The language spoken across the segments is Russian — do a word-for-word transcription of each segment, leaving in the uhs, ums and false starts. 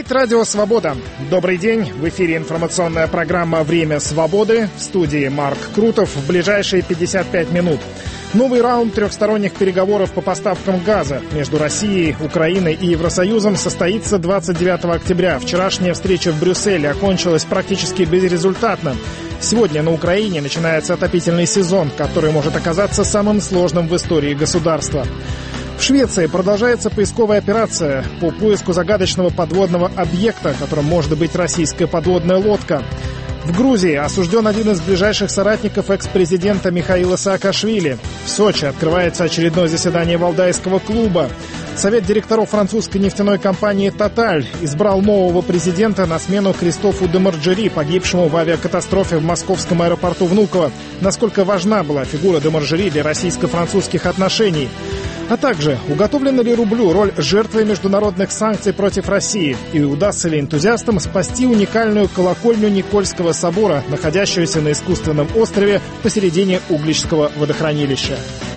Это радио «Свобода». Добрый день. В эфире информационная программа «Время свободы». В студии Марк Крутов. В ближайшие пятьдесят пять минут. Новый раунд трехсторонних переговоров по поставкам газа между Россией, Украиной и Евросоюзом состоится двадцать девятого октября. Вчерашняя встреча в Брюсселе окончилась практически безрезультатно. Сегодня на Украине начинается отопительный сезон, который может оказаться самым сложным в истории государства. В Швеции продолжается поисковая операция по поиску загадочного подводного объекта, которым может быть российская подводная лодка. В Грузии осужден один из ближайших соратников экс-президента Михаила Саакашвили. В Сочи открывается очередное заседание Валдайского клуба. Совет директоров французской нефтяной компании «Тоталь» избрал нового президента на смену Кристофу де Марджери, погибшему в авиакатастрофе в московском аэропорту Внуково. Насколько важна была фигура де Марджери для российско-французских отношений? А также, уготовлена ли рублю роль жертвы международных санкций против России? И удастся ли энтузиастам спасти уникальную колокольню Никольского собора, находящуюся на искусственном острове посередине Угличского водохранилища?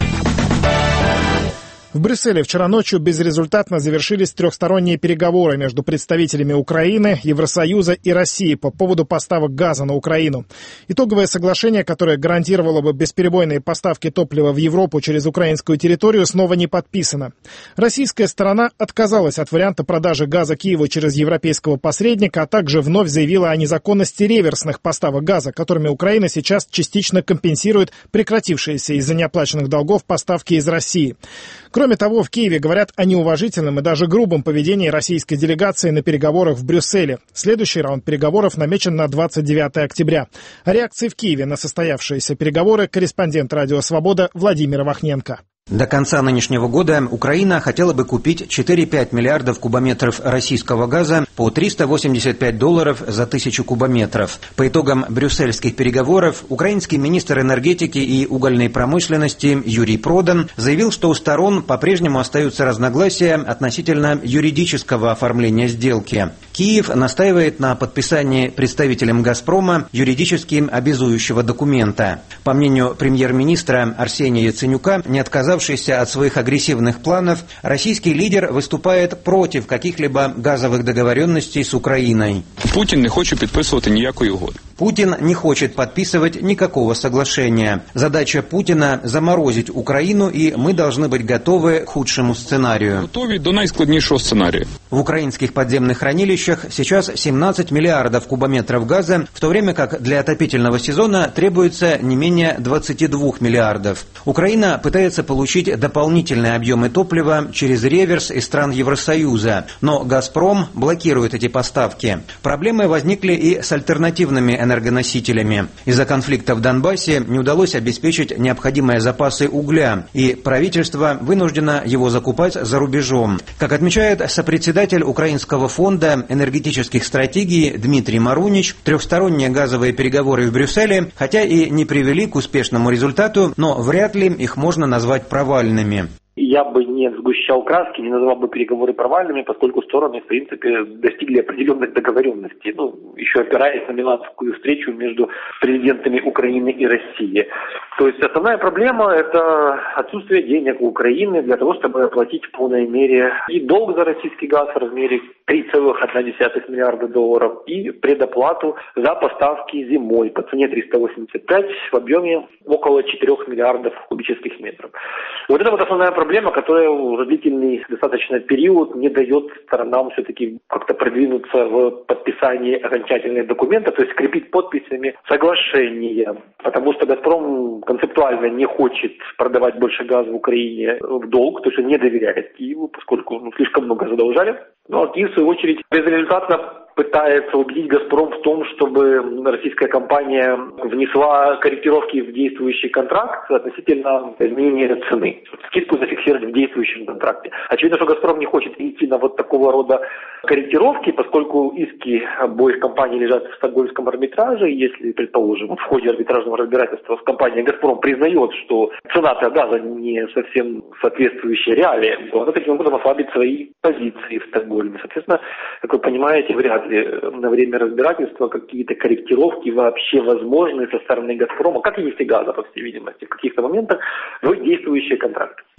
В Брюсселе вчера ночью безрезультатно завершились трехсторонние переговоры между представителями Украины, Евросоюза и России по поводу поставок газа на Украину. Итоговое соглашение, которое гарантировало бы бесперебойные поставки топлива в Европу через украинскую территорию, снова не подписано. Российская сторона отказалась от варианта продажи газа Киеву через европейского посредника, а также вновь заявила о незаконности реверсных поставок газа, которыми Украина сейчас частично компенсирует прекратившиеся из-за неоплаченных долгов поставки из России. Кроме того, в Киеве говорят о неуважительном и даже грубом поведении российской делегации на переговорах в Брюсселе. Следующий раунд переговоров намечен на двадцать девятого октября. О реакции в Киеве на состоявшиеся переговоры корреспондент «Радио Свобода» Владимир Вахненко. До конца нынешнего года Украина хотела бы купить четыре-пять миллиардов кубометров российского газа по триста восемьдесят пять долларов за тысячу кубометров. По итогам брюссельских переговоров украинский министр энергетики и угольной промышленности Юрий Продан заявил, что у сторон по-прежнему остаются разногласия относительно юридического оформления сделки. Киев настаивает на подписании представителем «Газпрома» юридически обязующего документа. По мнению премьер-министра Арсения Яценюка, не отказавшись от своих агрессивных планов, российский лидер выступает против каких-либо газовых договоренностей с Украиной. Путин не хочет подписывать никакой угоды. Путин не хочет подписывать никакого соглашения. Задача Путина – заморозить Украину, и мы должны быть готовы к худшему сценарию. Готовы до наискладнейшего сценария. В украинских подземных хранилищах сейчас семнадцать миллиардов кубометров газа, в то время как для отопительного сезона требуется не менее двадцать два миллиардов. Украина пытается получить дополнительные объемы топлива через реверс из стран Евросоюза, но «Газпром» блокирует эти поставки. Проблемы возникли и с альтернативными энергоносителями. Из-за конфликта в Донбассе не удалось обеспечить необходимые запасы угля, и правительство вынуждено его закупать за рубежом. Как отмечает сопредседатель Украинского фонда энергетических стратегий Дмитрий Марунич, трехсторонние газовые переговоры в Брюсселе, хотя и не привели к успешному результату, но вряд ли их можно назвать провальными. Я бы не сгущал краски, не назвал бы переговоры провальными, поскольку стороны, в принципе, достигли определенных договоренностей. Ну, еще опираясь на миланскую встречу между президентами Украины и России. То есть основная проблема – это отсутствие денег у Украины для того, чтобы оплатить в полной мере и долг за российский газ в размере три целых одна десятая миллиарда долларов и предоплату за поставки зимой по цене триста восемьдесят пять в объеме около четырёх миллиардов кубических метров. Вот это вот основная проблема, которая в длительный достаточно период не дает сторонам все-таки как-то продвинуться в подписании окончательных документов, то есть скрепить подписями соглашения. Потому что «Газпром» концептуально не хочет продавать больше газа в Украине в долг, то есть он не доверяет Киеву, поскольку ну, слишком много задолжали. Ну а Киев, в свою очередь, безрезультатно пытается убедить «Газпром» в том, чтобы российская компания внесла корректировки в действующий контракт относительно изменения цены. Скидку зафиксировать в действующем контракте. Очевидно, что «Газпром» не хочет идти на вот такого рода корректировки, поскольку иски обоих компаний лежат в стокгольмском арбитраже. Если, предположим, в ходе арбитражного разбирательства компания «Газпром» признает, что цена-то газа не совсем соответствующая реалиям, то она таким образом ослабит свои позиции в Стокгольме. Соответственно, как вы понимаете, вряд ли на время разбирательства какие-то корректировки вообще возможны со стороны «Газпрома», как и нефтегаза, по всей видимости, в каких-то моментах в действующие контракты.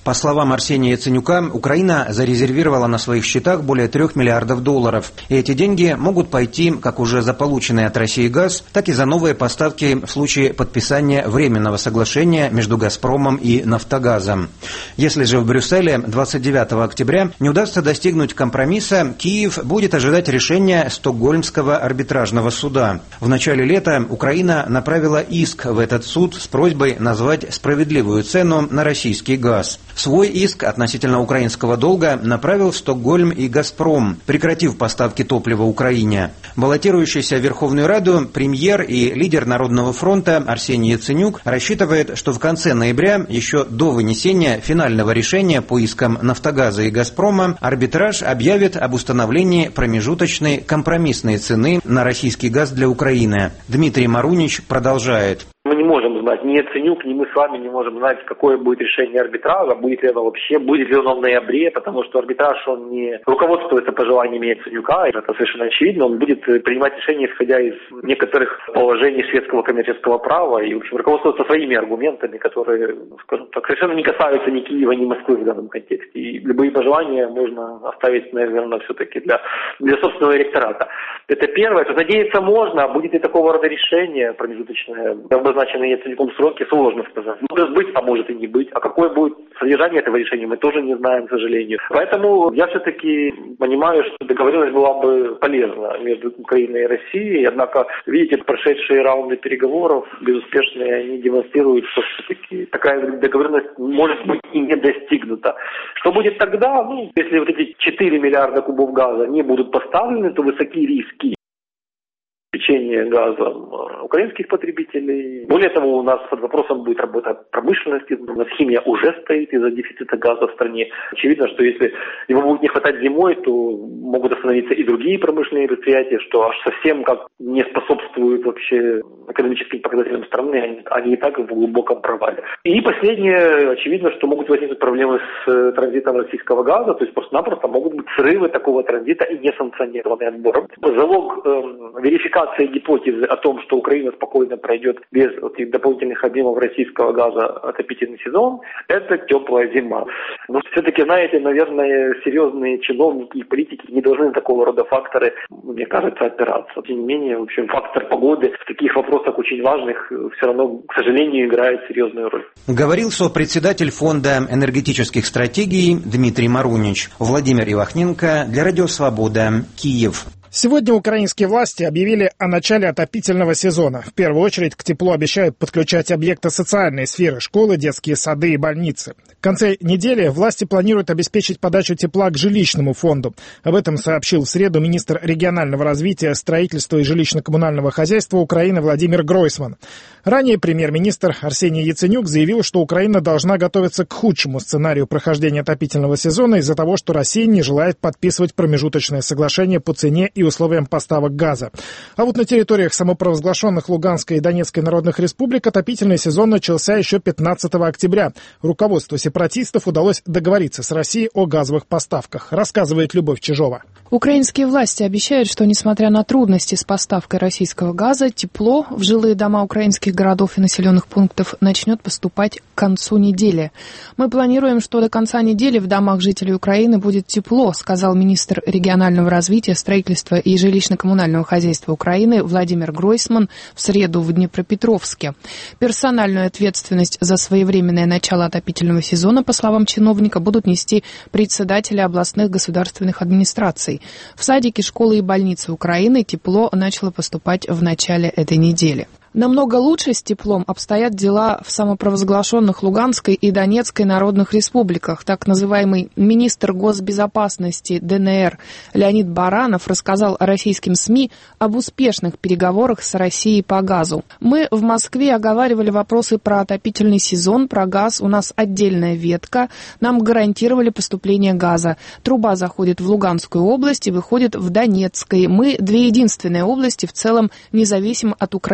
По словам Арсения Яценюка, Украина зарезервировала на своих счетах более трех миллиардов долларов. И эти деньги могут пойти как уже за полученный от России газ, так и за новые поставки в случае подписания временного соглашения между «Газпромом» и «Нафтогазом». Если же в Брюсселе двадцать девятого октября не удастся достигнуть компромисса, Киев будет ожидать решения Стокгольмского арбитражного суда. В начале лета Украина направила иск в этот суд с просьбой назвать справедливую цену на российский газ. Свой иск относительно украинского долга направил в Стокгольм и «Газпром», прекратив поставки топлива Украине. Баллотирующийся в Верховную Раду премьер и лидер Народного фронта Арсений Яценюк рассчитывает, что в конце ноября, еще до вынесения финального решения по искам «Нафтогаза» и «Газпрома», арбитраж объявит об установлении промежуточной компромиссной цены на российский газ для Украины. Дмитрий Марунич продолжает. Мы не можем знать, ни Яценюк, ни мы с вами не можем знать, какое будет решение арбитража, будет ли оно вообще, будет ли оно в ноябре, потому что арбитраж, он не руководствуется пожеланиями Яценюка, это совершенно очевидно, он будет принимать решения, исходя из некоторых положений шведского коммерческого права и, в общем, руководствуется своими аргументами, которые, скажем так, совершенно не касаются ни Киева, ни Москвы в данном контексте. И любые пожелания можно оставить, наверное, все-таки для, для собственного электората. Это первое. То надеяться можно, будет ли такого рода решение промежуточное, обозначенные Яценюком сроки, сложно сказать. Может быть, а может и не быть. А какое будет содержание этого решения, мы тоже не знаем, к сожалению. Поэтому я все-таки понимаю, что договоренность была бы полезна между Украиной и Россией. Однако, видите, прошедшие раунды переговоров, безуспешные, они демонстрируют, что все-таки такая договоренность может быть и не достигнута. Что будет тогда? Ну, если вот эти четыре миллиарда кубов газа не будут поставлены, то высоки риски обеспечения газом украинских потребителей. Более того, у нас под вопросом будет работа промышленности. У нас химия уже стоит из-за дефицита газа в стране. Очевидно, что если его будет не хватать зимой, то могут остановиться и другие промышленные предприятия, что аж совсем как не способствует вообще экономическим показателям страны. Они, они и так в глубоком провале. И последнее, очевидно, что могут возникнуть проблемы с транзитом российского газа. То есть просто-напросто могут быть срывы такого транзита и несанкционированный отбор. Залог э, верификации гипотезы о том, что Украина спокойно пройдет без этих дополнительных объемов российского газа отопительный сезон, это теплая зима. Но все-таки, знаете, наверное, серьезные чиновники и политики не должны на такого рода факторы, мне кажется, опираться. Тем не менее, в общем, фактор погоды в таких вопросах очень важных все равно, к сожалению, играет серьезную роль. Говорил сопредседатель Фонда энергетических стратегий Дмитрий Марунич. Владимир Ивахненко для Радио Свобода, Киев. Сегодня украинские власти объявили о начале отопительного сезона. В первую очередь к теплу обещают подключать объекты социальной сферы, школы, детские сады и больницы. В конце недели власти планируют обеспечить подачу тепла к жилищному фонду. Об этом сообщил в среду министр регионального развития, строительства и жилищно-коммунального хозяйства Украины Владимир Гройсман. Ранее премьер-министр Арсений Яценюк заявил, что Украина должна готовиться к худшему сценарию прохождения отопительного сезона из-за того, что Россия не желает подписывать промежуточное соглашение по цене и условиям поставок газа. А вот на территориях самопровозглашенных Луганской и Донецкой народных республик отопительный сезон начался еще пятнадцатого октября. Руководству сепаратистов удалось договориться с Россией о газовых поставках, рассказывает Любовь Чижова. Украинские власти обещают, что, несмотря на трудности с поставкой российского газа, тепло в жилые дома украинских городов и населенных пунктов начнет поступать к концу недели. Мы планируем, что до конца недели в домах жителей Украины будет тепло, сказал министр регионального развития, строительства и жилищно-коммунального хозяйства Украины Владимир Гройсман в среду в Днепропетровске. Персональную ответственность за своевременное начало отопительного сезона, по словам чиновника, будут нести председатели областных государственных администраций. В садики, школы и больницы Украины тепло начало поступать в начале этой недели. Намного лучше с теплом обстоят дела в самопровозглашенных Луганской и Донецкой народных республиках. Так называемый министр госбезопасности ДНР Леонид Баранов рассказал российским СМИ об успешных переговорах с Россией по газу. Мы в Москве оговаривали вопросы про отопительный сезон, про газ. У нас отдельная ветка. Нам гарантировали поступление газа. Труба заходит в Луганскую область и выходит в Донецкой. Мы две единственные области в целом не зависим от Украины вообще.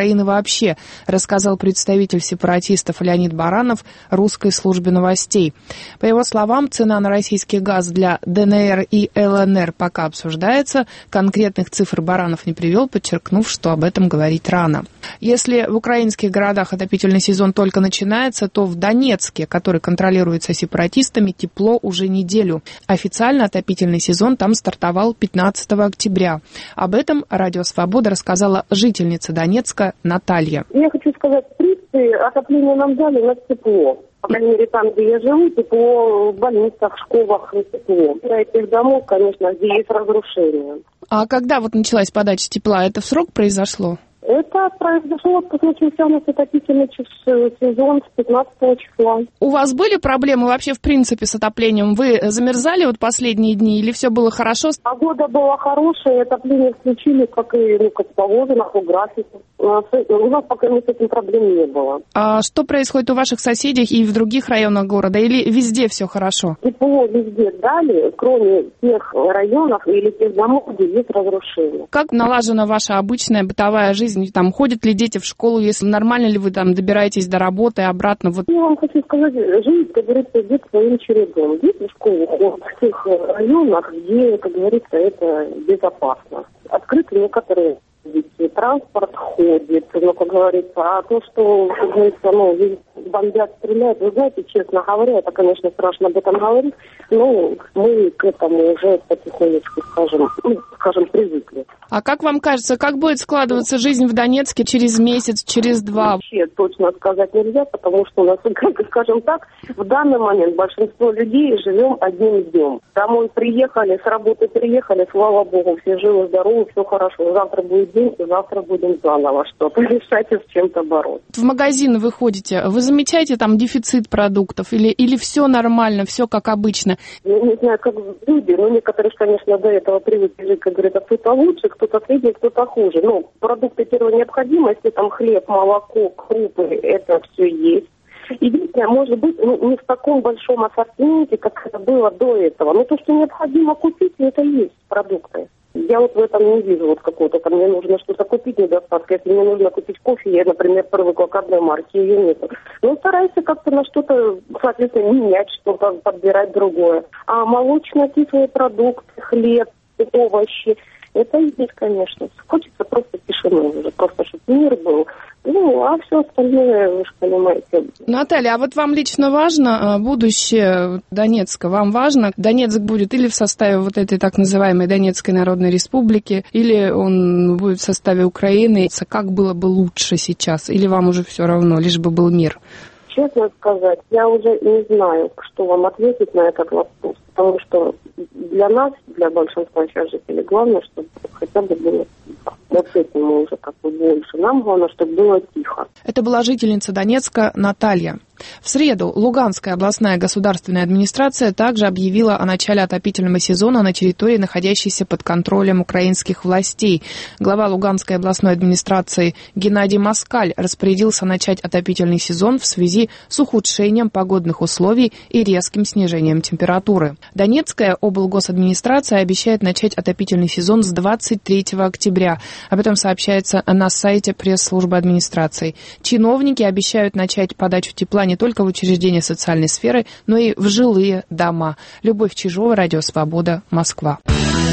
вообще, рассказал представитель сепаратистов Леонид Баранов русской службе новостей. По его словам, цена на российский газ для ДНР и ЛНР пока обсуждается. Конкретных цифр Баранов не привел, подчеркнув, что об этом говорить рано. Если в украинских городах отопительный сезон только начинается, то в Донецке, который контролируется сепаратистами, тепло уже неделю. Официально отопительный сезон там стартовал пятнадцатого октября. Об этом Радио Свобода рассказала жительница Донецка Наталья. Я хочу сказать, в принципе, отопление нам дали, у нас тепло. По крайней мере, там, где я живу, тепло, в больницах, в школах тепло. Для этих домов, конечно, где есть разрушения. А когда вот началась подача тепла, это в срок произошло? Это произошло, как начался у нас отопительный сезон с пятнадцатого числа. У вас были проблемы вообще в принципе с отоплением? Вы замерзали вот последние дни или все было хорошо? Погода была хорошая, отопление включили, как и ну, как положено, по графику. У нас, у нас пока с этим проблем не было. А что происходит у ваших соседей и в других районах города? Или везде все хорошо? Тепло везде дали, кроме тех районов или тех домов, где есть разрушения. Как налажена ваша обычная бытовая жизнь? Там ходят ли дети в школу, если нормально ли вы там добираетесь до работы и обратно? Вот. Я вам хочу сказать, жизнь, как говорится, идет своим чередом. Дети в школу ходят в тех районах, где, как говорится, это безопасно. Открыты некоторые дети, транспорт ходит, ну, как говорится, а то, что, как говорится, ну, бомбят, стреляют, вы знаете, честно говоря, это, конечно, страшно об этом говорить, но мы к этому уже потихонечку, скажем, ну, скажем, привыкли. А как вам кажется, как будет складываться жизнь в Донецке через месяц, через два? Вообще точно сказать нельзя, потому что у нас, скажем так, в данный момент большинство людей живем одним днем. Домой приехали, с работы приехали, слава богу, все живы, здоровы, все хорошо. Завтра будет день, и завтра будем заново что-то решать и с чем-то бороться. В магазин вы ходите, вы замечаете там дефицит продуктов или, или все нормально, все как обычно? Я не знаю, как люди, но некоторые, конечно, до этого привыкли жить, как говорят, кто-то лучше, кто-то средний, кто-то хуже. Ну, продукты первой необходимости, там хлеб, молоко, крупы, это все есть. Единственное, может быть, ну, не в таком большом ассортименте, как это было до этого. Но то, что необходимо купить, это есть продукты. Я вот в этом не вижу вот какого-то, там мне нужно что-то купить, недостатка. Если мне нужно купить кофе, я, например, привыкла к одной марке, ее нет. Но стараюсь как-то на что-то, соответственно, менять, что-то подбирать другое. А молочно-кислые продукты, хлеб, овощи, это есть, конечно. Хочется просто тишины уже, просто чтобы мир был. Ну, а все остальное, вы же понимаете. Наталья, а вот вам лично важно будущее Донецка? Вам важно, Донецк будет или в составе вот этой так называемой Донецкой Народной Республики, или он будет в составе Украины? Как было бы лучше сейчас? Или вам уже все равно, лишь бы был мир? Честно сказать, я уже не знаю, что вам ответить на этот вопрос. Потому что для нас, для большинства сейчас жителей, главное, чтобы хотя бы было тихо. Вот с этим мы уже как бы больше. Нам главное, чтобы было тихо. Это была жительница Донецка Наталья. В среду Луганская областная государственная администрация также объявила о начале отопительного сезона на территории, находящейся под контролем украинских властей. Глава Луганской областной администрации Геннадий Москаль распорядился начать отопительный сезон в связи с ухудшением погодных условий и резким снижением температуры. Донецкая облгосадминистрация обещает начать отопительный сезон с двадцать третьего октября. Об этом сообщается на сайте пресс-службы администрации. Чиновники обещают начать подачу тепла не только в учреждения социальной сферы, но и в жилые дома. Любовь Чижова, Радио Свобода, Москва.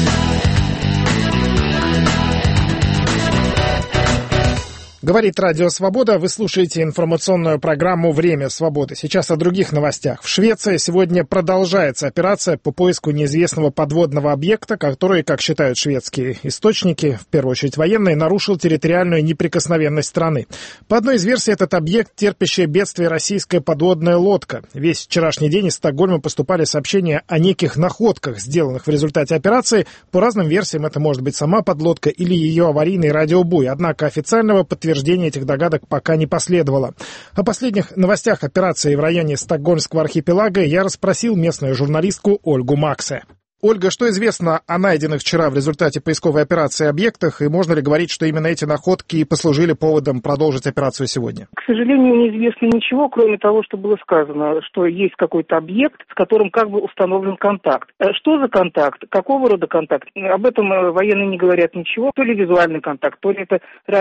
Говорит Радио Свобода. Вы слушаете информационную программу «Время свободы». Сейчас о других новостях. В Швеции сегодня продолжается операция по поиску неизвестного подводного объекта, который, как считают шведские источники, в первую очередь военные, нарушил территориальную неприкосновенность страны. По одной из версий, этот объект — терпящее бедствие российская подводная лодка. Весь вчерашний день из Стокгольма поступали сообщения о неких находках, сделанных в результате операции. По разным версиям, это может быть сама подлодка или ее аварийный радиобуй. Однако официального подтверждения этих догадок пока не последовало. О последних новостях операции в районе Стокгольмского архипелага я расспросил местную журналистку Ольгу Максе. Ольга, что известно о найденных вчера в результате поисковой операции объектах, и можно ли говорить, что именно эти находки послужили поводом продолжить операцию сегодня? К сожалению, неизвестно ничего, кроме того, что было сказано, что есть какой-то объект, с которым как бы установлен контакт. Что за контакт? Какого рода контакт? Об этом военные не говорят ничего. То ли визуальный контакт, то ли это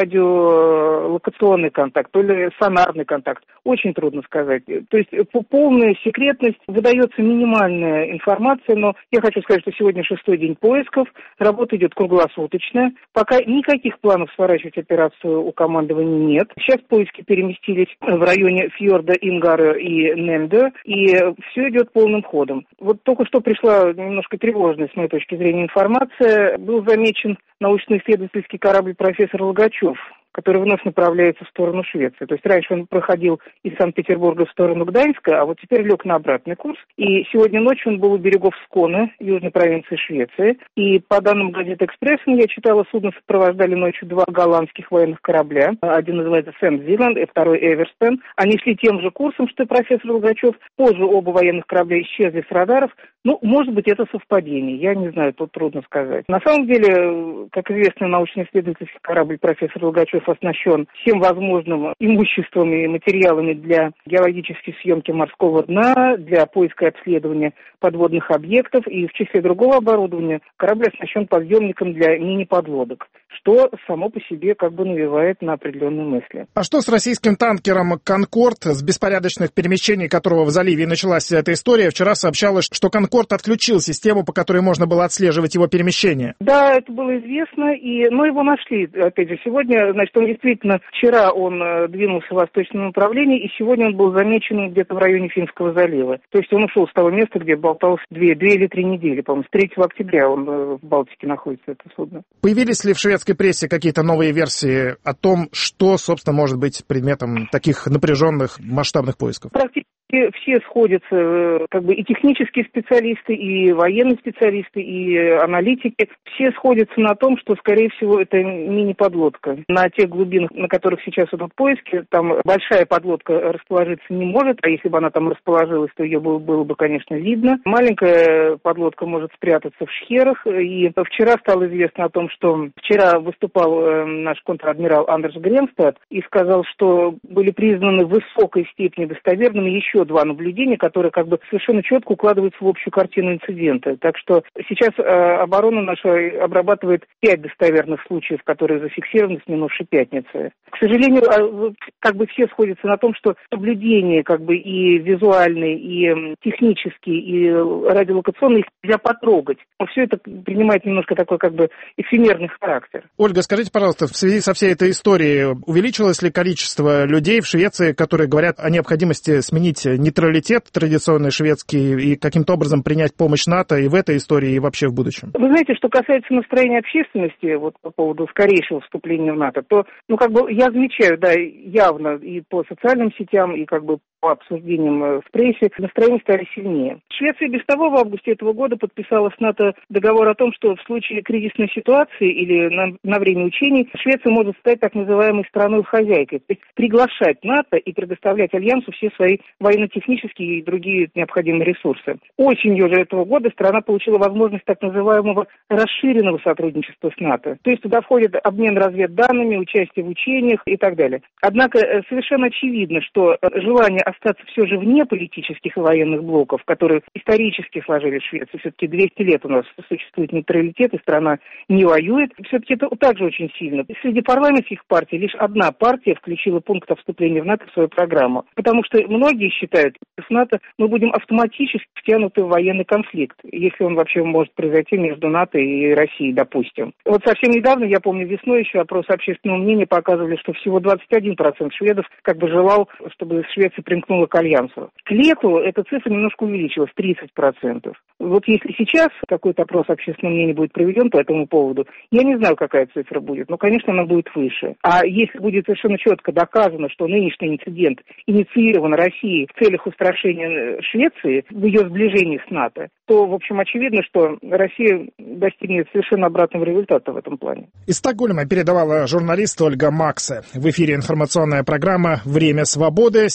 радиолокационный контакт, то ли сонарный контакт. Очень трудно сказать. То есть полная секретность, выдается минимальная информация, но я хочу сказать, что сегодня шестой день поисков, работа идет круглосуточно. Пока никаких планов сворачивать операцию у командования нет. Сейчас поиски переместились в районе фьорда Ингара и Ненде, и все идет полным ходом. Вот только что пришла немножко тревожная, с моей точки зрения, информация. Был замечен научно-исследовательский корабль «Профессор Логачев», который вновь направляется в сторону Швеции. То есть раньше он проходил из Санкт-Петербурга в сторону Гданьска, а вот теперь лег на обратный курс. И сегодня ночью он был у берегов Сконы, южной провинции Швеции. И по данным газеты «Экспрессен», я читала, судно сопровождали ночью два голландских военных корабля. Один называется «Сент-Зиланд», и второй «Эверстен». Они шли тем же курсом, что и профессор Логачев. Позже оба военных корабля исчезли с радаров. Ну, может быть, это совпадение. Я не знаю, тут трудно сказать. На самом деле, как известно, научно-исследовательский корабль «Профессор Логачев» оснащен всем возможным имуществом и материалами для геологической съемки морского дна, для поиска и обследования подводных объектов, и в числе другого оборудования корабль оснащен подъемником для мини-подлодок, что само по себе как бы навевает на определенные мысли. А что с российским танкером «Конкорд», с беспорядочных перемещений которого в заливе началась эта история? Вчера сообщалось, что «Конкорд» отключил систему, по которой можно было отслеживать его перемещение. Да, это было известно, и, но его нашли, опять же, сегодня. Значит, он действительно, вчера он двинулся в восточном направлении, и сегодня он был замечен где-то в районе Финского залива. То есть он ушел с того места, где болтался две, две или три недели, по-моему, с третьего октября он в Балтике находится, это судно. Появились ли в шведской прессе какие-то новые версии о том, что, собственно, может быть предметом таких напряженных масштабных поисков? Практически все сходятся, как бы и технические специалисты, и военные специалисты, и аналитики, все сходятся на том, что, скорее всего, это мини-подлодка. На тех глубинах, на которых сейчас идут поиски, там большая подлодка расположиться не может, а если бы она там расположилась, то ее было, было бы, конечно, видно. Маленькая подлодка может спрятаться в шхерах, и вчера стало известно о том, что вчера выступал наш контр-адмирал Андерс Гренстад и сказал, что были признаны в высокой степени достоверными еще два наблюдения, которые как бы совершенно четко укладываются в общую картину инцидента. Так что сейчас э, оборона наша обрабатывает пять достоверных случаев, которые зафиксированы с минувшей пятницы. К сожалению, э, как бы все сходятся на том, что наблюдения как бы и визуальные, и технические, и радиолокационные, их нельзя потрогать. Но все это принимает немножко такой как бы эфемерный характер. Ольга, скажите, пожалуйста, в связи со всей этой историей, увеличилось ли количество людей в Швеции, которые говорят о необходимости сменить нейтралитет традиционный шведский и каким-то образом принять помощь НАТО и в этой истории, и вообще в будущем? Вы знаете, что касается настроения общественности вот по поводу скорейшего вступления в НАТО, то, ну, как бы я замечаю, да, явно и по социальным сетям, и как бы по обсуждениям в прессе, настроения стали сильнее. Швеция без того в августе этого года подписала с НАТО договор о том, что в случае кризисной ситуации или на, на время учений Швеция может стать так называемой страной-хозяйкой, то есть приглашать НАТО и предоставлять Альянсу все свои военно-технические и другие необходимые ресурсы. Осенью же этого года страна получила возможность так называемого расширенного сотрудничества с НАТО. То есть туда входит обмен разведданными, участие в учениях и так далее. Однако совершенно очевидно, что желание остаться все же вне политических и военных блоков, которые исторически сложились в Швеции, все-таки двести лет у нас существует нейтралитет, и страна не воюет, все-таки это также очень сильно. Среди парламентских партий лишь одна партия включила пункт о вступлении в НАТО в свою программу, потому что многие считают, что с НАТО мы будем автоматически втянуты в военный конфликт, если он вообще может произойти между НАТО и Россией, допустим. Вот совсем недавно, я помню, весной еще опросы общественного мнения показывали, что всего двадцать один процент шведов как бы желал, чтобы Швеция примкнула к Альянсу. К лету эта цифра немножко увеличилась, тридцать процентов. Вот если сейчас какой-то опрос общественного мнения будет проведен по этому поводу, я не знаю, какая цифра будет, но, конечно, она будет выше. А если будет совершенно четко доказано, что нынешний инцидент инициирован Россией в целях устрашения Швеции, в ее сближении с НАТО, то, в общем, очевидно, что Россия достигнет совершенно обратного результата в этом плане. Из Стокгольма передавала журналист Ольга Максе. В эфире информационная программа «Время свободы». Сегодня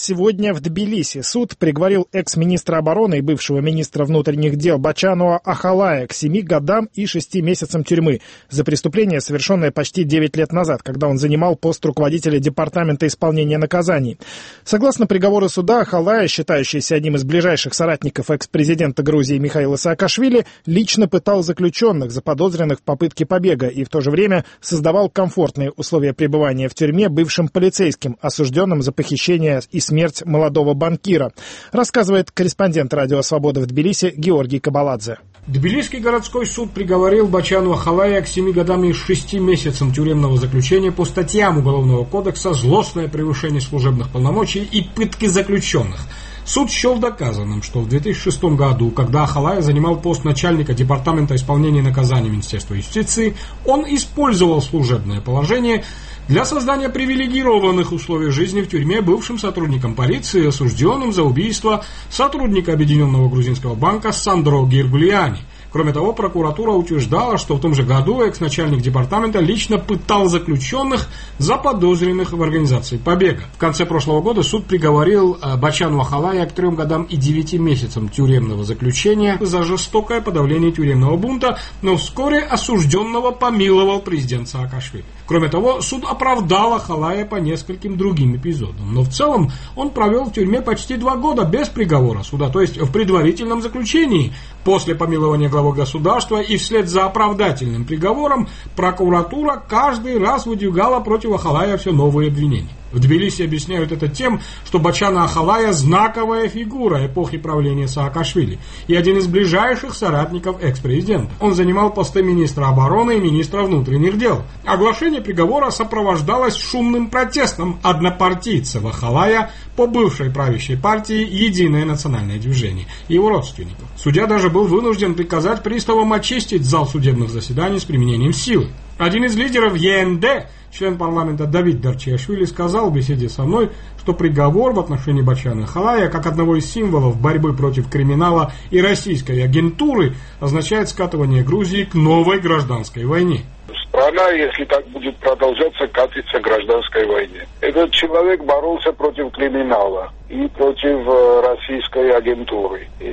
в Тбилиси. Суд приговорил экс-министра обороны и бывшего министра внутренних дел Бачанова Ахалая к семи годам и шести месяцам тюрьмы за преступление, совершенное почти девять лет назад, когда он занимал пост руководителя Департамента исполнения наказаний. Согласно приговору суда, Ахалая, считающийся одним из ближайших соратников экс-президента Грузии Михаила Саакашвили, лично пытал заключенных, заподозренных в попытке побега, и в то же время создавал комфортные условия пребывания в тюрьме бывшим полицейским, осужденным за похищение и смерть молодого банкира, рассказывает корреспондент Радио Свобода в Тбилиси Георгий Кабаладзе. Тбилисский городской суд приговорил Бачану Ахалая к семи годам и шести месяцам тюремного заключения по статьям Уголовного кодекса «Злостное превышение служебных полномочий» и «Пытки заключенных». Суд счел доказанным, что в две тысячи шестом году, когда Ахалая занимал пост начальника Департамента исполнения наказаний Министерства юстиции, он использовал служебное положение для создания привилегированных условий жизни в тюрьме бывшим сотрудникам полиции, осужденным за убийство сотрудника Объединенного грузинского банка Сандро Гиргулиани. Кроме того, прокуратура утверждала, что в том же году экс-начальник департамента лично пытал заключенных, заподозренных в организации побега. В конце прошлого года суд приговорил Бачану Ахалая к трем годам и девяти месяцам тюремного заключения за жестокое подавление тюремного бунта, но вскоре осужденного помиловал президент Саакашвили. Кроме того, суд оправдал Ахалая по нескольким другим эпизодам. Но в целом он провел в тюрьме почти два года без приговора суда, то есть в предварительном заключении. После помилования главы государства и вслед за оправдательным приговором прокуратура каждый раз выдвигала против Ахалая все новые обвинения. В Тбилиси объясняют это тем, что Бачана Ахалая – знаковая фигура эпохи правления Саакашвили и один из ближайших соратников экс-президента. Он занимал посты министра обороны и министра внутренних дел. Оглашение приговора сопровождалось шумным протестом однопартийцев Ахалая по бывшей правящей партии «Единое национальное движение» и его родственников. Судья даже был вынужден приказать приставам очистить зал судебных заседаний с применением силы. Один из лидеров ЕНД, член парламента Давид Дарчиашвили, сказал в беседе со мной, что приговор в отношении Бачана Ахалая, как одного из символов борьбы против криминала и российской агентуры, означает скатывание Грузии к новой гражданской войне. Страна, если так будет продолжаться, катится к гражданской войне. Этот человек боролся против криминала и против э, российской агентуры. И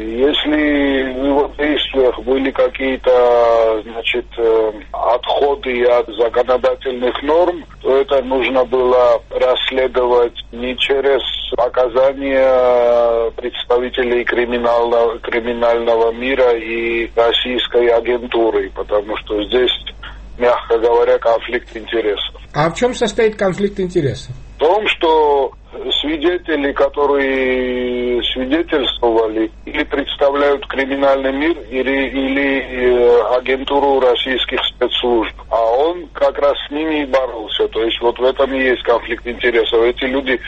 если в его действиях были какие-то, значит, э, отходы от законодательных норм, то это нужно было расследовать не через показания представителей криминального, криминального мира и российской агентуры, потому что здесь, мягко говоря, конфликт интересов. А в чем состоит конфликт интересов? В том, что свидетели, которые свидетельствовали, или представляют криминальный мир, или, или э, агентуру российских спецслужб. А он как раз с ними и боролся. То есть вот в этом и есть конфликт интересов. Эти люди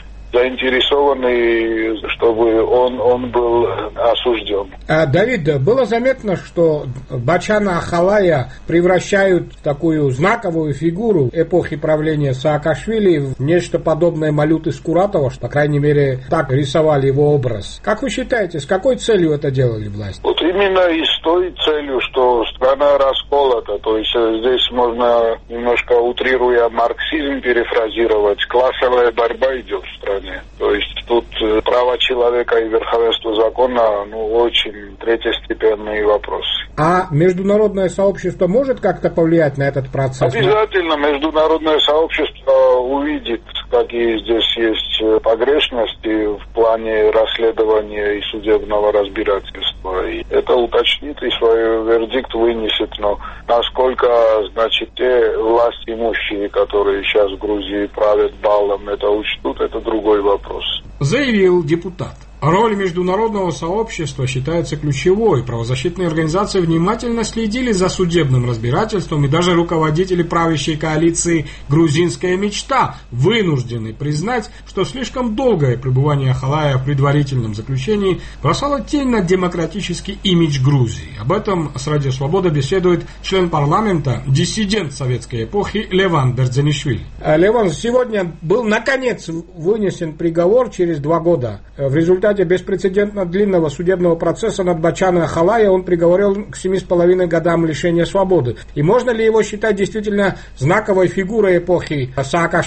заинтересованы, чтобы он, он был осужден. А, Давид, было заметно, что Бачана Ахалая превращают в такую знаковую фигуру эпохи правления Саакашвили в нечто подобное Малюты Скуратова, что, по крайней мере, так рисовали его образ. Как вы считаете, с какой целью это делали власти? Вот именно и с той целью, что страна расколота, то есть здесь можно, немножко утрируя марксизм, перефразировать, классовая борьба идет в стране. То есть тут право человека и верховенство закона, ну, очень третьестепенные вопросы. А международное сообщество может как-то повлиять на этот процесс? Обязательно международное сообщество увидит, какие здесь есть погрешности в плане расследования и судебного разбирательства. И это уточнит и свой вердикт вынесет. Но насколько, значит, те власть имущие, которые сейчас в Грузии правят балом, это учтут, это другой вопрос. Заявил депутат. Роль международного сообщества считается ключевой. Правозащитные организации внимательно следили за судебным разбирательством, и даже руководители правящей коалиции «Грузинская мечта» вынуждены признать, что слишком долгое пребывание Ахалая в предварительном заключении бросало тень на демократический имидж Грузии. Об этом с Радио Свобода беседует член парламента, диссидент советской эпохи Леван Бердзенишвили. Леван, сегодня был наконец вынесен приговор через два года. В результате беспрецедентно длинного судебного процесса над Бачаной Ахалая он приговорен к семи с половиной годам лишения свободы. И можно ли его считать действительно знаковой фигурой эпохи Саакашвили?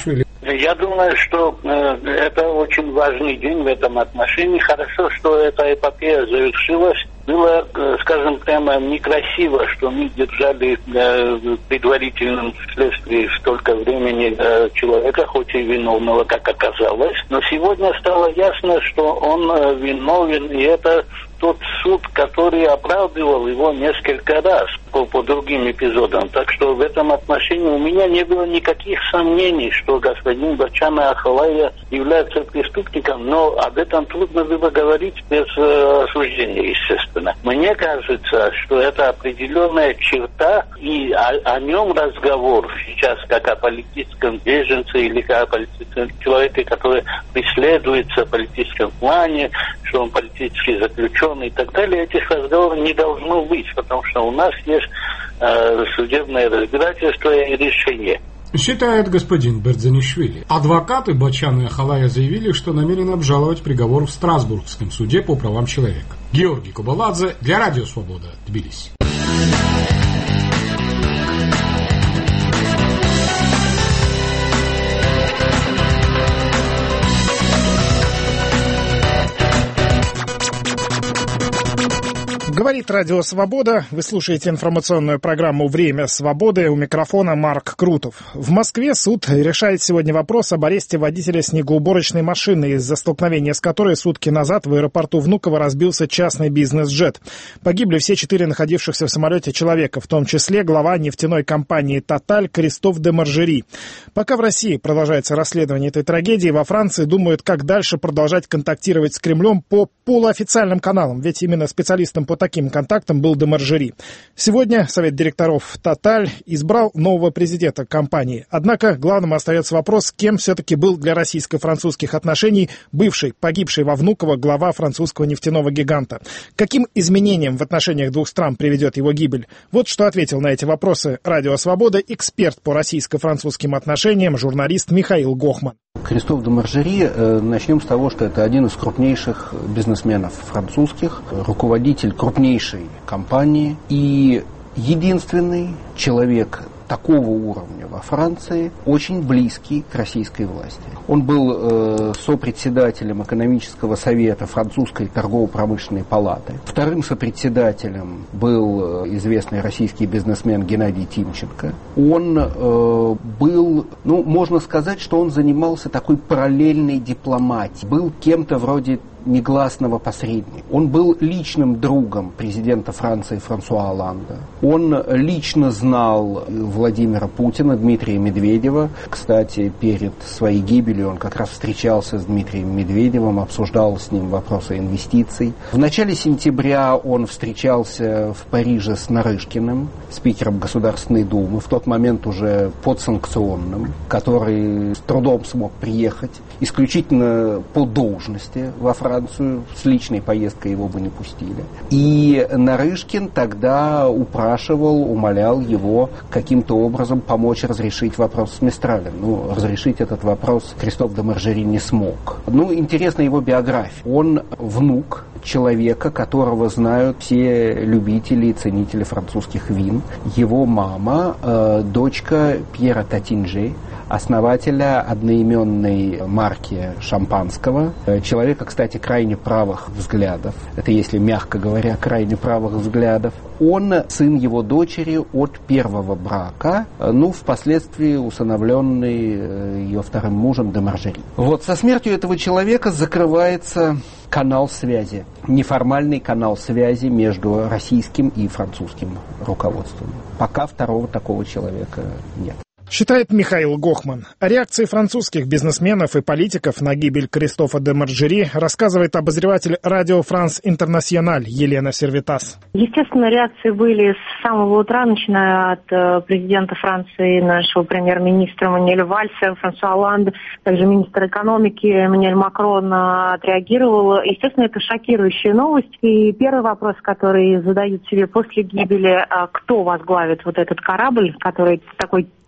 Я думаю, что э, это очень важный день в этом отношении. Хорошо, что эта эпопея завершилась. Было, э, скажем прямо, некрасиво, что мы держали э, в предварительном следствии столько времени э, человека, хоть и виновного, как оказалось. Но сегодня стало ясно, что он э, виновен, и это тот суд, который оправдывал его несколько раз по, по другим эпизодам. Так что в этом отношении у меня не было никаких сомнений, что господин Бачана Ахалая является преступником, но об этом трудно было говорить без э, осуждения, естественно. Мне кажется, что это определенная черта, и о, о нем разговор сейчас как о политическом беженце или как о политическом человеке, который преследуется в политическом плане, что он политически заключен и так далее, этих разговоров не должно быть, потому что у нас есть э, судебное разбирательство и решение. Считает господин Бердзанишвили. Адвокаты Бачана и Ахалая заявили, что намерены обжаловать приговор в Страсбургском суде по правам человека. Георгий Кубаладзе для Радио Свобода, Тбилиси. Говорит Радио Свобода. Вы слушаете информационную программу «Время свободы». У микрофона Марк Крутов. В Москве суд решает сегодня вопрос об аресте водителя снегоуборочной машины, из-за столкновения с которой сутки назад в аэропорту Внуково разбился частный бизнес-джет. Погибли все четыре находившихся в самолете человека, в том числе глава нефтяной компании «Тоталь» Кристоф де Маржери. Пока в России продолжается расследование этой трагедии, во Франции думают, как дальше продолжать контактировать с Кремлем по полуофициальным каналам, ведь именно специалистом по таким контактам был де Маржери. Сегодня Совет директоров «Тоталь» избрал нового президента компании. Однако главным остается вопрос, кем все-таки был для российско-французских отношений бывший, погибший во Внуково глава французского нефтяного гиганта. Каким изменениям в отношениях двух стран приведет его гибель? Вот что ответил на эти вопросы Радио Свобода эксперт по российско-французским отношениям, журналист Михаил Гохман. Кристоф де Маржери, начнем с того, что это один из крупнейших бизнесменов французских, руководитель крупнейшей компании и единственный человек такого уровня во Франции, очень близкий к российской власти. Он был э, сопредседателем экономического совета французской торгово-промышленной палаты. Вторым сопредседателем был э, известный российский бизнесмен Геннадий Тимченко. Он э, был, ну, можно сказать, что он занимался такой параллельной дипломатией. Был кем-то вроде негласного посредника. Он был личным другом президента Франции Франсуа Олланда. Он лично знал Владимира Путина, Дмитрия Медведева. Кстати, перед своей гибелью он как раз встречался с Дмитрием Медведевым, обсуждал с ним вопросы инвестиций. В начале сентября он встречался в Париже с Нарышкиным, спикером Государственной Думы, в тот момент уже подсанкционным, который с трудом смог приехать исключительно по должности во Францию. С личной поездкой его бы не пустили. И Нарышкин тогда упрашивал, умолял его каким-то образом помочь разрешить вопрос с Мистралем. Ну, разрешить этот вопрос Кристоф де Маржери не смог. Ну, интересна его биография. Он внук человека, которого знают все любители и ценители французских вин. Его мама, э, дочка Пьера Татинже, основателя одноименной марки шампанского. Человека, кстати, крайне правых взглядов. Это, если мягко говоря, крайне правых взглядов. Он сын его дочери от первого брака, ну, впоследствии усыновленный ее вторым мужем де Маржери. Вот со смертью этого человека закрывается канал связи, неформальный канал связи между российским и французским руководством. Пока второго такого человека нет. Считает Михаил Гохман. О реакции французских бизнесменов и политиков на гибель Кристофа де Маржери рассказывает обозреватель Радио Франс Интернациональ Елена Сервитас. Естественно, реакции были с самого утра, начиная от э, президента Франции, нашего премьер-министра Мануэля Вальса, Франсуа Олланда, также министр экономики Эммануэль Макрон отреагировал. Естественно, это шокирующая новость. И первый вопрос, который задают себе после гибели, э, кто возглавит вот этот корабль, который такой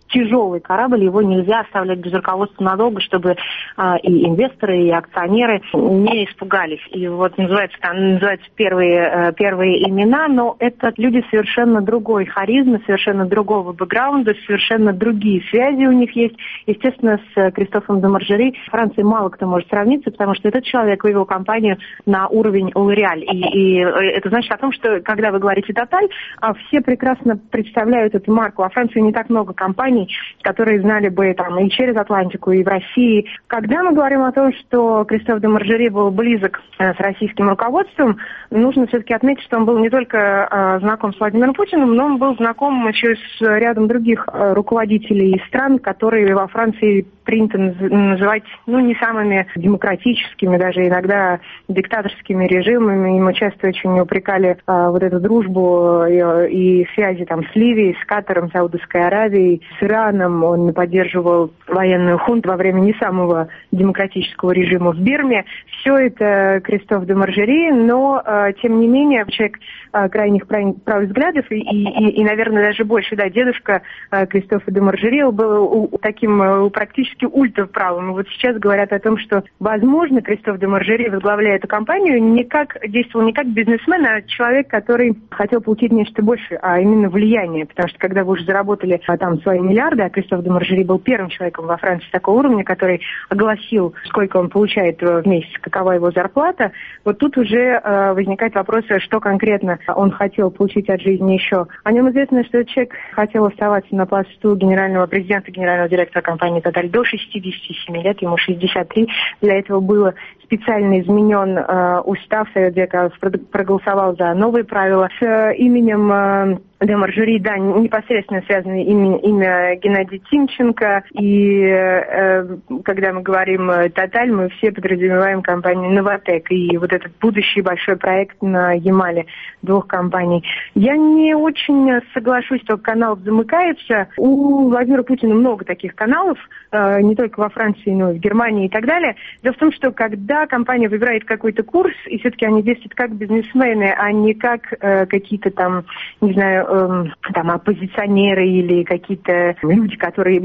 тяжелый корабль, его нельзя оставлять без руководства надолго, чтобы а, и инвесторы, и акционеры не испугались. И вот называется, там, называются первые, первые имена, но это люди совершенно другой харизмы, совершенно другого бэкграунда, совершенно другие связи у них есть. Естественно, с Кристофом де Маржери Франции мало кто может сравниться, потому что этот человек вывел компанию на уровень L'Oréal. И, и это значит о том, что когда вы говорите «Тоталь», все прекрасно представляют эту марку. Во Франции не так много компаний, которые знали бы там и через Атлантику, и в России. Когда мы говорим о том, что Кристоф де Маржери был близок с российским руководством, нужно все-таки отметить, что он был не только э, знаком с Владимиром Путиным, но он был знаком еще с рядом других э, руководителей стран, которые во Франции принято называть, ну, не самыми демократическими, даже иногда диктаторскими режимами. Ему часто очень упрекали а, вот эту дружбу и, и связи там с Ливией, с Катаром, Саудовской Аравией, с Ираном. Он поддерживал военную хунту во время не самого демократического режима в Бирме. Все это Кристоф де Маржери, но, а, тем не менее, человек а, крайних прав, правых взглядов и, и, и, наверное, даже больше, да, дедушка а, Кристофа де Маржери был таким а, практически ультраправым. Вот сейчас говорят о том, что, возможно, Кристоф де Маржери, возглавляя эту компанию, не как, действовал не как бизнесмен, а человек, который хотел получить нечто большее, а именно влияние. Потому что когда вы уже заработали а, там свои миллиарды, а Кристоф де Маржери был первым человеком во Франции такого уровня, который огласил, сколько он получает в месяц, какова его зарплата, вот тут уже а, возникает вопрос, что конкретно он хотел получить от жизни еще. О нем известно, что этот человек хотел оставаться на посту генерального президента, генерального директора компании «Тоталь» до шестидесяти семи лет, ему шестьдесят три. Для этого было специально изменен э, устав, Совет директоров проголосовал за новые правила. С э, именем э, де Маржери, да, непосредственно связано имя, имя Геннадия Тимченко. И э, когда мы говорим «Тоталь», мы все подразумеваем компанию «Новотек» и вот этот будущий большой проект на Ямале двух компаний. Я не очень соглашусь, что канал замыкается. У Владимира Путина много таких каналов, э, не только во Франции, но и в Германии и так далее. Дело в том, что когда компания выбирает какой-то курс, и все-таки они действуют как бизнесмены, а не как э, какие-то там, не знаю, э, там оппозиционеры или какие-то люди, которые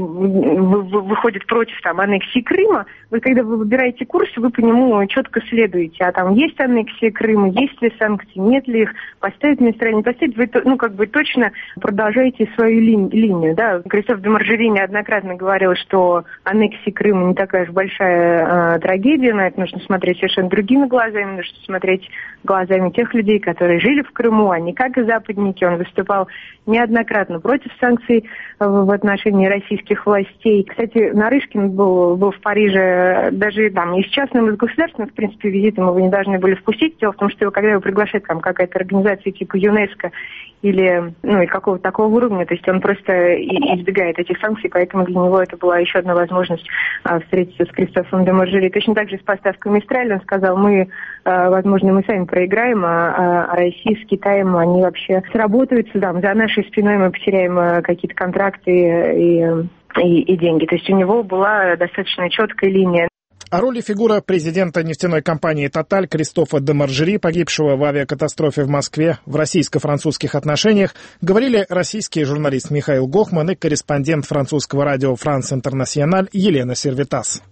выходят против там аннексии Крыма. Вы когда вы выбираете курс, вы по нему четко следуете. А там есть аннексия Крыма, есть ли санкции, нет ли их, поставить место, не поставить, вы ну как бы точно продолжаете свою ли, линию. Да? Кристоф де Маржери неоднократно говорил, что аннексия Крыма не такая уж большая э, трагедия, на это нужно смотреть совершенно другими глазами, нужно смотреть глазами тех людей, которые жили в Крыму, а не как и западники. Он выступал неоднократно против санкций в отношении российских властей. Кстати, Нарышкин был, был в Париже даже там и с частным, и с государственным, в принципе, визитом его не должны были впустить. Дело в том, что его, когда его приглашает там какая-то организация типа ЮНЕСКО или ну, и какого-то такого уровня, то есть он просто избегает этих санкций, поэтому для него это была еще одна возможность а, встретиться с Кристофом де Маржери. Точно так же с поставкой Мистраль он сказал, мы, а, возможно, мы сами проиграем, а, а Россия с Китаем, они вообще сработаются, да, за нашей спиной мы потеряем а, какие-то контракты и, и, и деньги. То есть у него была достаточно четкая линия. О роли фигура президента нефтяной компании «Тоталь» Кристофа де Маржери, погибшего в авиакатастрофе в Москве, в российско-французских отношениях, говорили российский журналист Михаил Гохман и корреспондент французского радио «Франс Интернациональ» Елена Сервитас.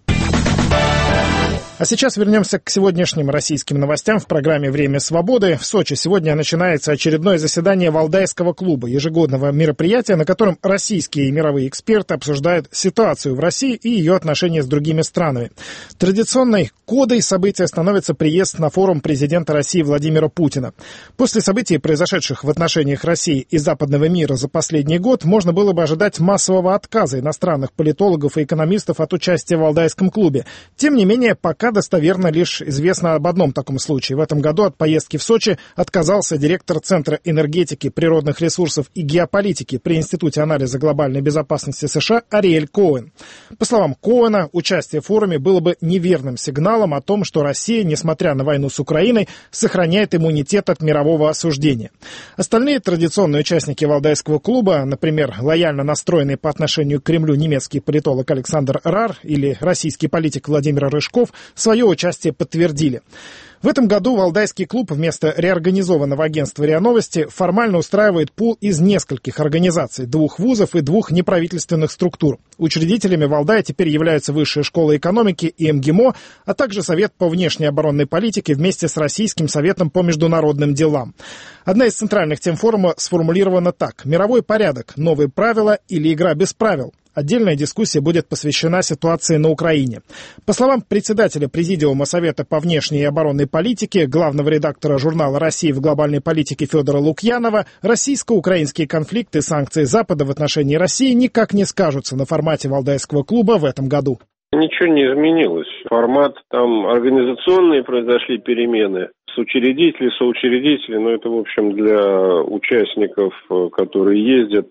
А сейчас вернемся к сегодняшним российским новостям в программе «Время свободы». В Сочи сегодня начинается очередное заседание Валдайского клуба, ежегодного мероприятия, на котором российские и мировые эксперты обсуждают ситуацию в России и ее отношения с другими странами. Традиционной кодой события становится приезд на форум президента России Владимира Путина. После событий, произошедших в отношениях России и западного мира за последний год, можно было бы ожидать массового отказа иностранных политологов и экономистов от участия в Валдайском клубе. Тем не менее, пока достоверно лишь известно об одном таком случае. В этом году от поездки в Сочи отказался директор Центра энергетики, природных ресурсов и геополитики при Институте анализа глобальной безопасности США Ариэль Коэн. По словам Коэна, участие в форуме было бы неверным сигналом о том, что Россия, несмотря на войну с Украиной, сохраняет иммунитет от мирового осуждения. Остальные традиционные участники Валдайского клуба, например, лояльно настроенный по отношению к Кремлю немецкий политолог Александр Рар или российский политик Владимир Рыжков, свое участие подтвердили. В этом году Валдайский клуб вместо реорганизованного агентства РИА Новости формально устраивает пул из нескольких организаций, двух вузов и двух неправительственных структур. Учредителями Валдая теперь являются Высшая школа экономики и МГИМО, а также Совет по внешней оборонной политике вместе с Российским советом по международным делам. Одна из центральных тем форума сформулирована так: «Мировой порядок, новые правила или игра без правил». Отдельная дискуссия будет посвящена ситуации на Украине. По словам председателя Президиума Совета по внешней и оборонной политике, главного редактора журнала «Россия в глобальной политике» Федора Лукьянова, российско-украинские конфликты и санкции Запада в отношении России никак не скажутся на формате Валдайского клуба в этом году. Ничего не изменилось. Формат, там организационные произошли перемены. Соучредители, соучредители, но это, в общем, для участников, которые ездят,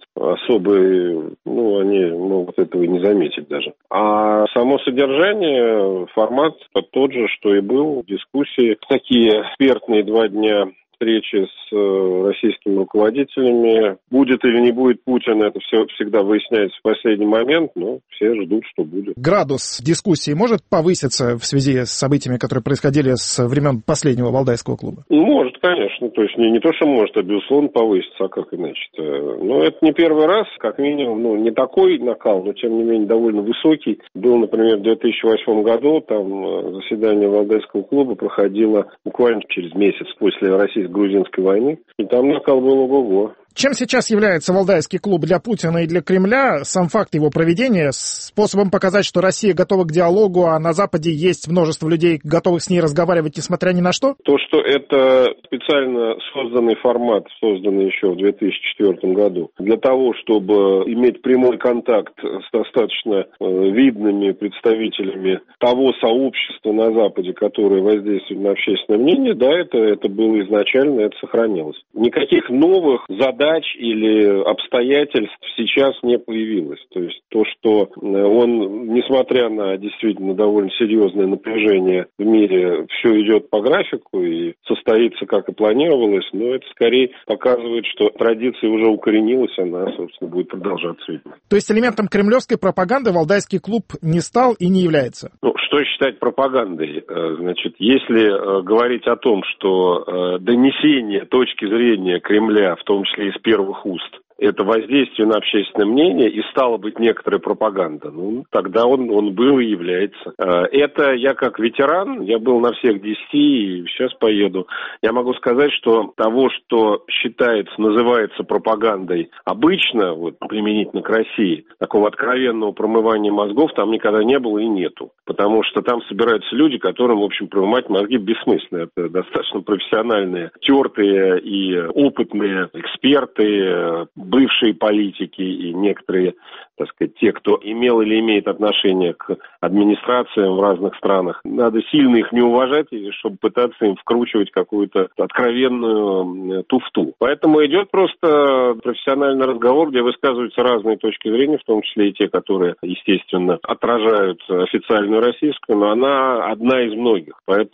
особые, ну, они могут этого и не заметить даже. А само содержание, формат тот же, что и был. Дискуссии такие экспертные два дня. Встречи с российскими руководителями. Будет или не будет Путин, это все всегда выясняется в последний момент, но все ждут, что будет. Градус дискуссии может повыситься в связи с событиями, которые происходили с времен последнего Валдайского клуба? Может, конечно. То есть не, не то, что может, а безусловно повысится, а как иначе-то. Но это не первый раз, как минимум, ну, не такой накал, но тем не менее довольно высокий. Был, например, в две тысячи восьмом году, там заседание Валдайского клуба проходило буквально через месяц после российско-грузинской войны, и там накал был ого-го. Чем сейчас является Валдайский клуб для Путина и для Кремля? Сам факт его проведения способом показать, что Россия готова к диалогу, а на Западе есть множество людей, готовых с ней разговаривать, несмотря ни на что? То, что это специально созданный формат, созданный еще в две тысячи четвёртом году, для того, чтобы иметь прямой контакт с достаточно видными представителями того сообщества на Западе, которое воздействует на общественное мнение, да, это, это было изначально, это сохранилось. Никаких новых задач или обстоятельств сейчас не появилось. То есть то, что он, несмотря на действительно довольно серьезное напряжение в мире, все идет по графику и состоится, как и планировалось, но это скорее показывает, что традиция уже укоренилась, она, собственно, будет продолжаться. То есть элементом кремлевской пропаганды Валдайский клуб не стал и не является? Ну, что считать пропагандой? Значит, если говорить о том, что донесение точки зрения Кремля, в том числе из первых уст, это воздействие на общественное мнение и стало быть некоторая пропаганда. Ну, тогда он, он был и является. Это я как ветеран, я был на всех десяти и сейчас поеду. Я могу сказать, что того, что считается, называется пропагандой обычно, вот, применительно к России, такого откровенного промывания мозгов там никогда не было и нету. Потому что там собираются люди, которым, в общем, промывать мозги бессмысленно. Это достаточно профессиональные, тертые и опытные эксперты, бывшие политики и некоторые, так сказать, те, кто имел или имеет отношение к администрациям в разных странах. Надо сильно их не уважать, чтобы пытаться им вкручивать какую-то откровенную туфту. Поэтому идет просто профессиональный разговор, где высказываются разные точки зрения, в том числе и те, которые, естественно, отражают официальную российскую, но она одна из многих.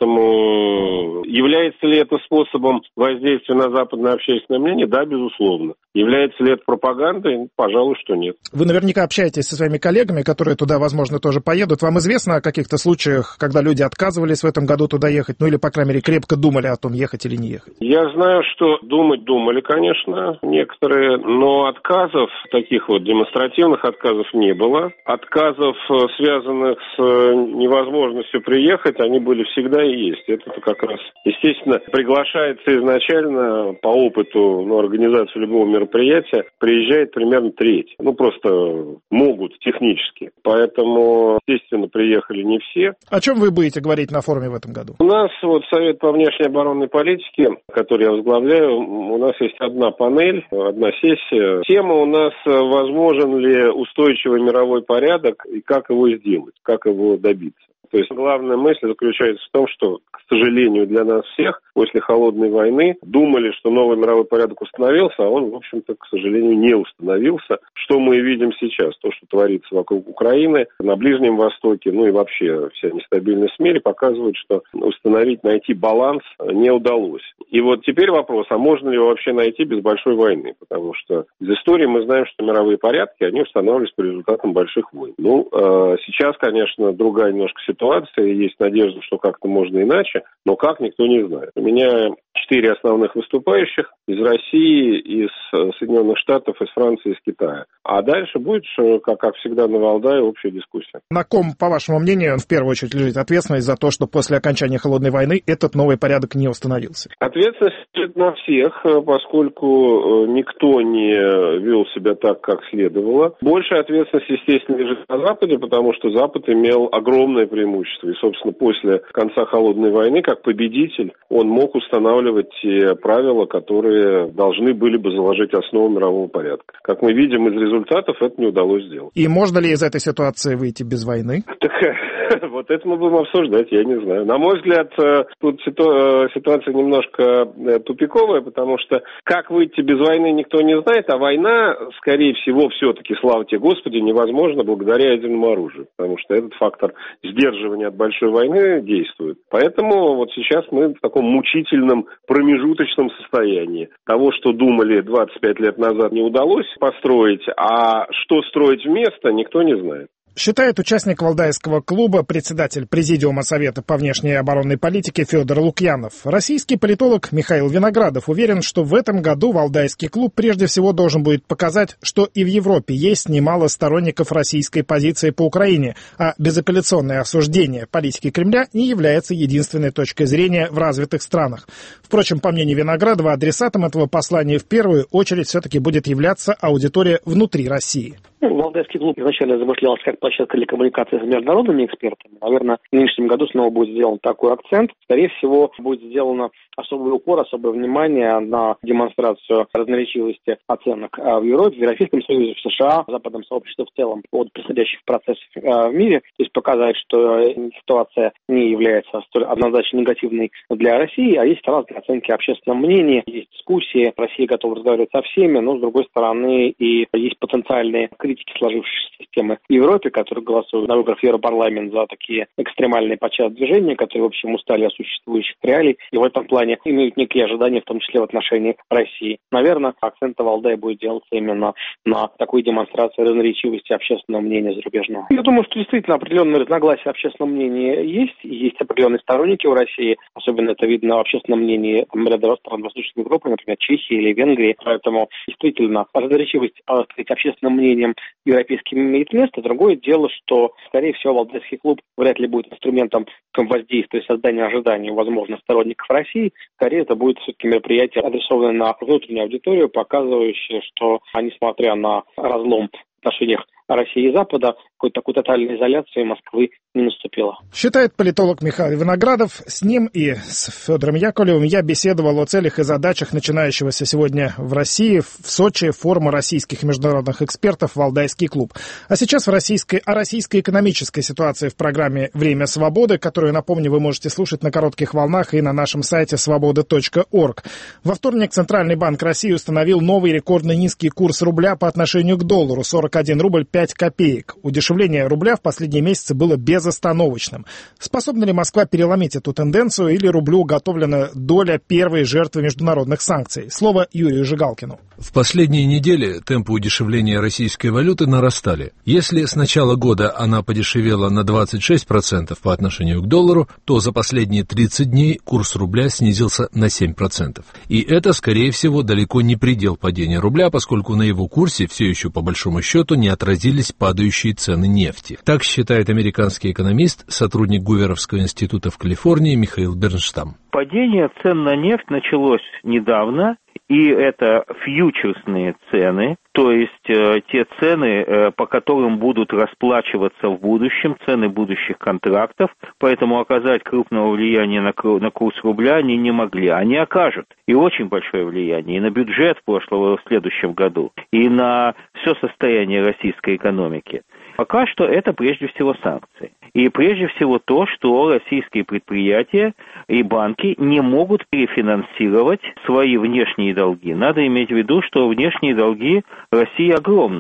Поэтому является ли это способом воздействия на западное общественное мнение? Да, безусловно. Является ли это пропагандой? Пожалуй, что нет. Вы наверняка общаетесь со своими коллегами, которые туда, возможно, тоже поедут. Вам известно о каких-то случаях, когда люди отказывались в этом году туда ехать, ну или, по крайней мере, крепко думали о том, ехать или не ехать? Я знаю, что думать думали, конечно, некоторые, но отказов, таких вот демонстративных отказов не было. Отказов, связанных с невозможностью приехать, они были всегда и есть. Это как раз, естественно, приглашается изначально по опыту, ну, организации любого мероприятия, мероприятия приезжает примерно треть. Ну, просто могут технически. Поэтому, естественно, приехали не все. О чем вы будете говорить на форуме в этом году? У нас вот Совет по внешней оборонной политике, который я возглавляю, у нас есть одна панель, одна сессия. Тема у нас: возможен ли устойчивый мировой порядок и как его сделать, как его добиться. То есть главная мысль заключается в том, что, к сожалению, для нас всех после холодной войны думали, что новый мировой порядок установился, а он, в общем-то, к сожалению, не установился. Что мы и видим сейчас, то, что творится вокруг Украины, на Ближнем Востоке, ну и вообще вся нестабильность в мире показывает, что установить, найти баланс не удалось. И вот теперь вопрос, а можно ли его вообще найти без большой войны? Потому что из истории мы знаем, что мировые порядки, они устанавливались по результатам больших войн. Ну, э, сейчас, конечно, другая немножко ситуация, есть надежда, что как-то можно иначе, но как, никто не знает. У меня четыре основных выступающих из России, из Соединенных Штатов, из Франции, из Китая. А дальше будет, как, как всегда, на Валдае общая дискуссия. На ком, по вашему мнению, в первую очередь лежит ответственность за то, что после окончания холодной войны этот новый порядок не установился? Ответственность лежит на всех, поскольку никто не вел себя так, как следовало. Большая ответственность, естественно, лежит на Западе, потому что Запад имел огромное преимущество. И, собственно, после конца холодной войны, как победитель, он мог устанавливать те правила, которые должны были бы заложить основу мирового порядка. Как мы видим из результатов, это не удалось сделать. И можно ли из этой ситуации выйти без войны? Так, вот это мы будем обсуждать, я не знаю. На мой взгляд, тут ситуация немножко тупиковая, потому что как выйти без войны, никто не знает, а война, скорее всего, все-таки, слава тебе Господи, невозможна благодаря ядерному оружию, потому что этот фактор сдерживания от большой войны действует. Поэтому вот сейчас мы в таком мучительном промежуточном состоянии. Того, что думали двадцать пять лет назад, не удалось построить, а что строить вместо, никто не знает. Считает участник Валдайского клуба, председатель Президиума Совета по внешней и оборонной политике Федор Лукьянов. Российский политолог Михаил Виноградов уверен, что в этом году Валдайский клуб прежде всего должен будет показать, что и в Европе есть немало сторонников российской позиции по Украине, а безапелляционное осуждение политики Кремля не является единственной точкой зрения в развитых странах. Впрочем, по мнению Виноградова, адресатом этого послания в первую очередь все-таки будет являться аудитория внутри России. Валдайский клуб изначально замышлялся как площадка для коммуникации с международными экспертами. Наверное, в нынешнем году снова будет сделан такой акцент. Скорее всего, будет сделано особый упор, особое внимание на демонстрацию разноречивости оценок в Европе, в Европейском Союзе, в США, в западном сообществе в целом от происходящих процессов в мире. То есть показать, что ситуация не является столь однозначно негативной для России, а есть разные оценки общественного мнения, есть дискуссии, Россия готова разговаривать со всеми, но, с другой стороны, и есть потенциальные критики сложившейся системы в Европе, которые голосуют на выборах в Европарламент за такие экстремальные подчас движения, которые, в общем, устали от существующих реалий, и в этом плане имеют некие ожидания, в том числе в отношении России. Наверное, акцент Валдая будет делаться именно на такой демонстрации разноречивости общественного мнения зарубежного. Я думаю, что действительно определенные разногласия общественного мнения есть, есть определенные сторонники в России, особенно это видно в общественном мнении ряда стран Восточной Европы, например, Чехии или Венгрии, поэтому действительно разноречивость общественным мнением европейским имеет место. Другое дело, что, скорее всего, Валдайский клуб вряд ли будет инструментом воздействия, создания ожиданий, возможно, сторонников России. Скорее, это будет все-таки мероприятие, адресованное на внутреннюю аудиторию, показывающее, что, несмотря на разлом в отношениях России и Запада, какой-то такой тотальной изоляции Москвы не наступило. Считает политолог Михаил Виноградов. С ним и с Федором Яковлевым я беседовал о целях и задачах начинающегося сегодня в России, в Сочи, форума российских и международных экспертов «Валдайский клуб». А сейчас в российской, о российской экономической ситуации в программе «Время свободы», которую, напомню, вы можете слушать на коротких волнах и на нашем сайте свобода точка орг. Во вторник Центральный банк России установил новый рекордно низкий курс рубля по отношению к доллару – сорок один рубль пять копеек. Удешевление рубля в последние месяцы было безостановочным. Способна ли Москва переломить эту тенденцию или рублю уготовлена доля первой жертвы международных санкций? Слово Юрию Жигалкину. В последние недели темпы удешевления российской валюты нарастали. Если с начала года она подешевела на двадцать шесть процентов по отношению к доллару, то за последние тридцать дней курс рубля снизился на семь процентов. И это, скорее всего, далеко не предел падения рубля, поскольку на его курсе все еще по большому счету не отразились падающие цены нефти. Так считает американский экономист, сотрудник Гуверовского института в Калифорнии Михаил Бернштам. Падение цен на нефть началось недавно, и это фьючерсные цены, то есть э, те цены, э, по которым будут расплачиваться в будущем, цены будущих контрактов, поэтому оказать крупного влияния на, на курс рубля они не могли. Они окажут и очень большое влияние и на бюджет прошлого в следующем году, и на все состояние российской экономики. Пока что это прежде всего санкции. И прежде всего то, что российские предприятия и банки не могут перефинансировать свои внешние долги. Надо иметь в виду, что внешние долги России огромные.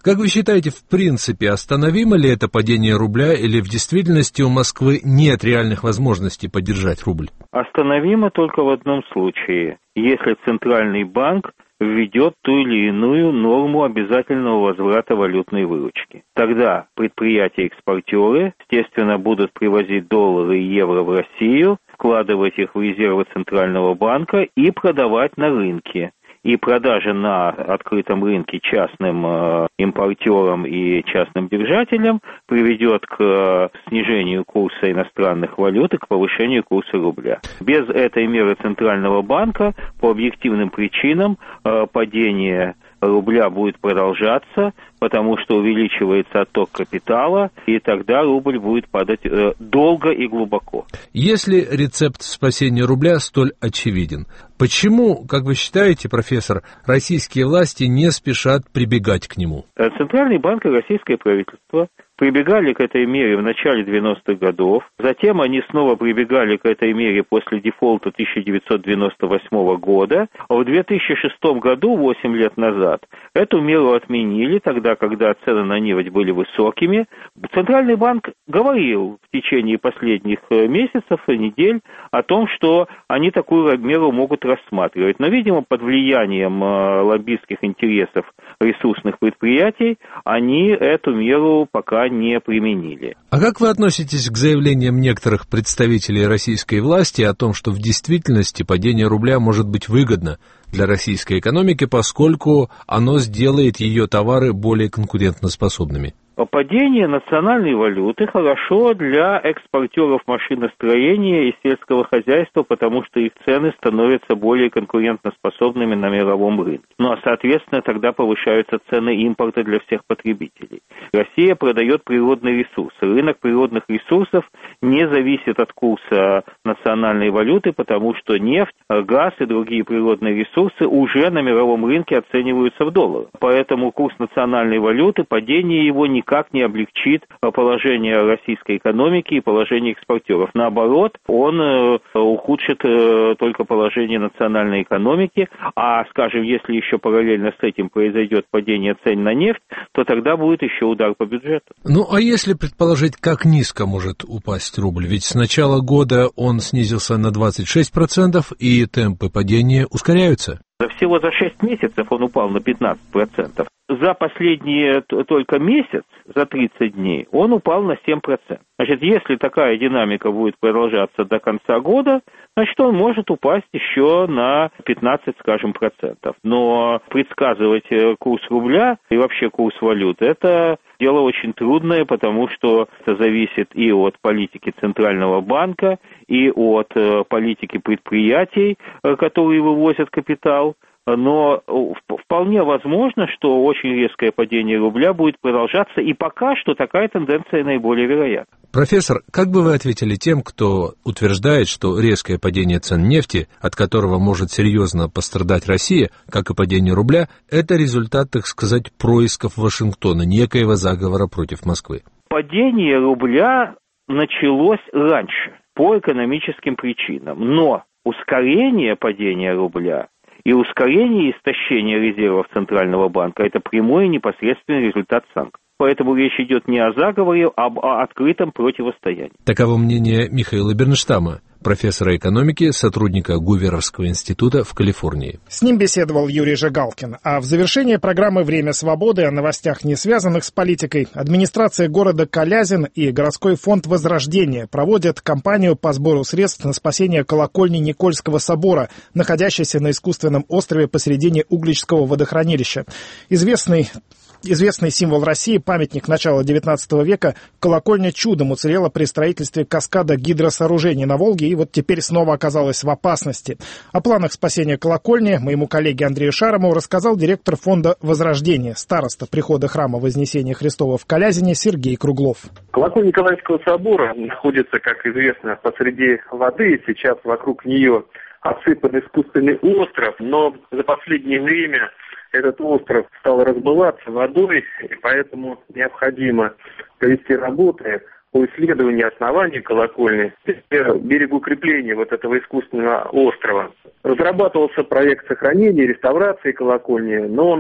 Как вы считаете, в принципе, остановимо ли это падение рубля, или в действительности у Москвы нет реальных возможностей поддержать рубль? Остановимо только в одном случае, если Центральный банк введет ту или иную норму обязательного возврата валютной выручки. Тогда предприятия-экспортеры, естественно, будут привозить доллары и евро в Россию, вкладывать их в резервы Центрального банка и продавать на рынке. И продажа на открытом рынке частным э, импортерам и частным держателям приведет к э, снижению курса иностранных валют и к повышению курса рубля. Без этой меры Центрального банка по объективным причинам э, падение рубля будет продолжаться, потому что увеличивается отток капитала, и тогда рубль будет падать э, долго и глубоко. Если рецепт спасения рубля столь очевиден, почему, как вы считаете, профессор, российские власти не спешат прибегать к нему? Центральный банк и российское правительство прибегали к этой мере в начале девяностых годов, затем они снова прибегали к этой мере после дефолта тысяча девятьсот девяносто восьмого года, а в две тысячи шестом году, восемь лет назад, эту меру отменили, тогда, когда цены на нефть были высокими. Центральный банк говорил в течение последних месяцев и недель о том, что они такую меру могут рассматривать. Но, видимо, под влиянием лоббистских интересов ресурсных предприятий они эту меру пока не применили. А как вы относитесь к заявлениям некоторых представителей российской власти о том, что в действительности падение рубля может быть выгодно для российской экономики, поскольку оно сделает ее товары более конкурентоспособными? Падение национальной валюты хорошо для экспортеров машиностроения и сельского хозяйства, потому что их цены становятся более конкурентоспособными на мировом рынке. Ну а, соответственно, тогда повышаются цены импорта для всех потребителей. Россия продает природные ресурсы. Рынок природных ресурсов не зависит от курса национальной валюты, потому что нефть, газ и другие природные ресурсы уже на мировом рынке оцениваются в долларах. Поэтому курс национальной валюты, падение его не никак не облегчит положение российской экономики и положение экспортеров. Наоборот, он э, ухудшит э, только положение национальной экономики, а, скажем, если еще параллельно с этим произойдет падение цен на нефть, то тогда будет еще удар по бюджету. Ну, а если предположить, как низко может упасть рубль? Ведь с начала года он снизился на двадцать шесть процентов, и темпы падения ускоряются. Всего за шесть месяцев он упал на пятнадцать процентов. За последний только месяц, за тридцать дней, он упал на семь процентов. Значит, если такая динамика будет продолжаться до конца года, значит, он может упасть еще на пятнадцать, скажем, процентов. Но предсказывать курс рубля и вообще курс валют – это дело очень трудное, потому что это зависит и от политики Центрального банка, и от политики предприятий, которые вывозят капитал. Но вполне возможно, что очень резкое падение рубля будет продолжаться, и пока что такая тенденция наиболее вероятна. Профессор, как бы вы ответили тем, кто утверждает, что резкое падение цен нефти, от которого может серьезно пострадать Россия, как и падение рубля, это результат, так сказать, происков Вашингтона, некоего заговора против Москвы? Падение рубля началось раньше, по экономическим причинам, но ускорение падения рубля и ускорение истощения резервов Центрального банка – это прямой и непосредственный результат санкций. Поэтому речь идет не о заговоре, а об открытом противостоянии. Таково мнение Михаила Бернштама, профессора экономики, сотрудника Гуверовского института в Калифорнии. С ним беседовал Юрий Жигалкин. А в завершении программы «Время свободы» о новостях, не связанных с политикой, администрация города Калязин и городской фонд «Возрождение» проводят кампанию по сбору средств на спасение колокольни Никольского собора, находящейся на искусственном острове посередине Угличского водохранилища. Известный Известный символ России, памятник начала девятнадцатого века, колокольня чудом уцелела при строительстве каскада гидросооружений на Волге и вот теперь снова оказалась в опасности. О планах спасения колокольни моему коллеге Андрею Шарову рассказал директор фонда «Возрождение», староста прихода храма Вознесения Христова в Калязине Сергей Круглов. Колокольня Николаевского собора находится, как известно, посреди воды, сейчас вокруг нее осыпан искусственный остров, но за последнее время этот остров стал разбываться водой, и поэтому необходимо провести работы по исследованию основания колокольни, берегоукрепления вот этого искусственного острова. Разрабатывался проект сохранения и реставрации колокольни, но он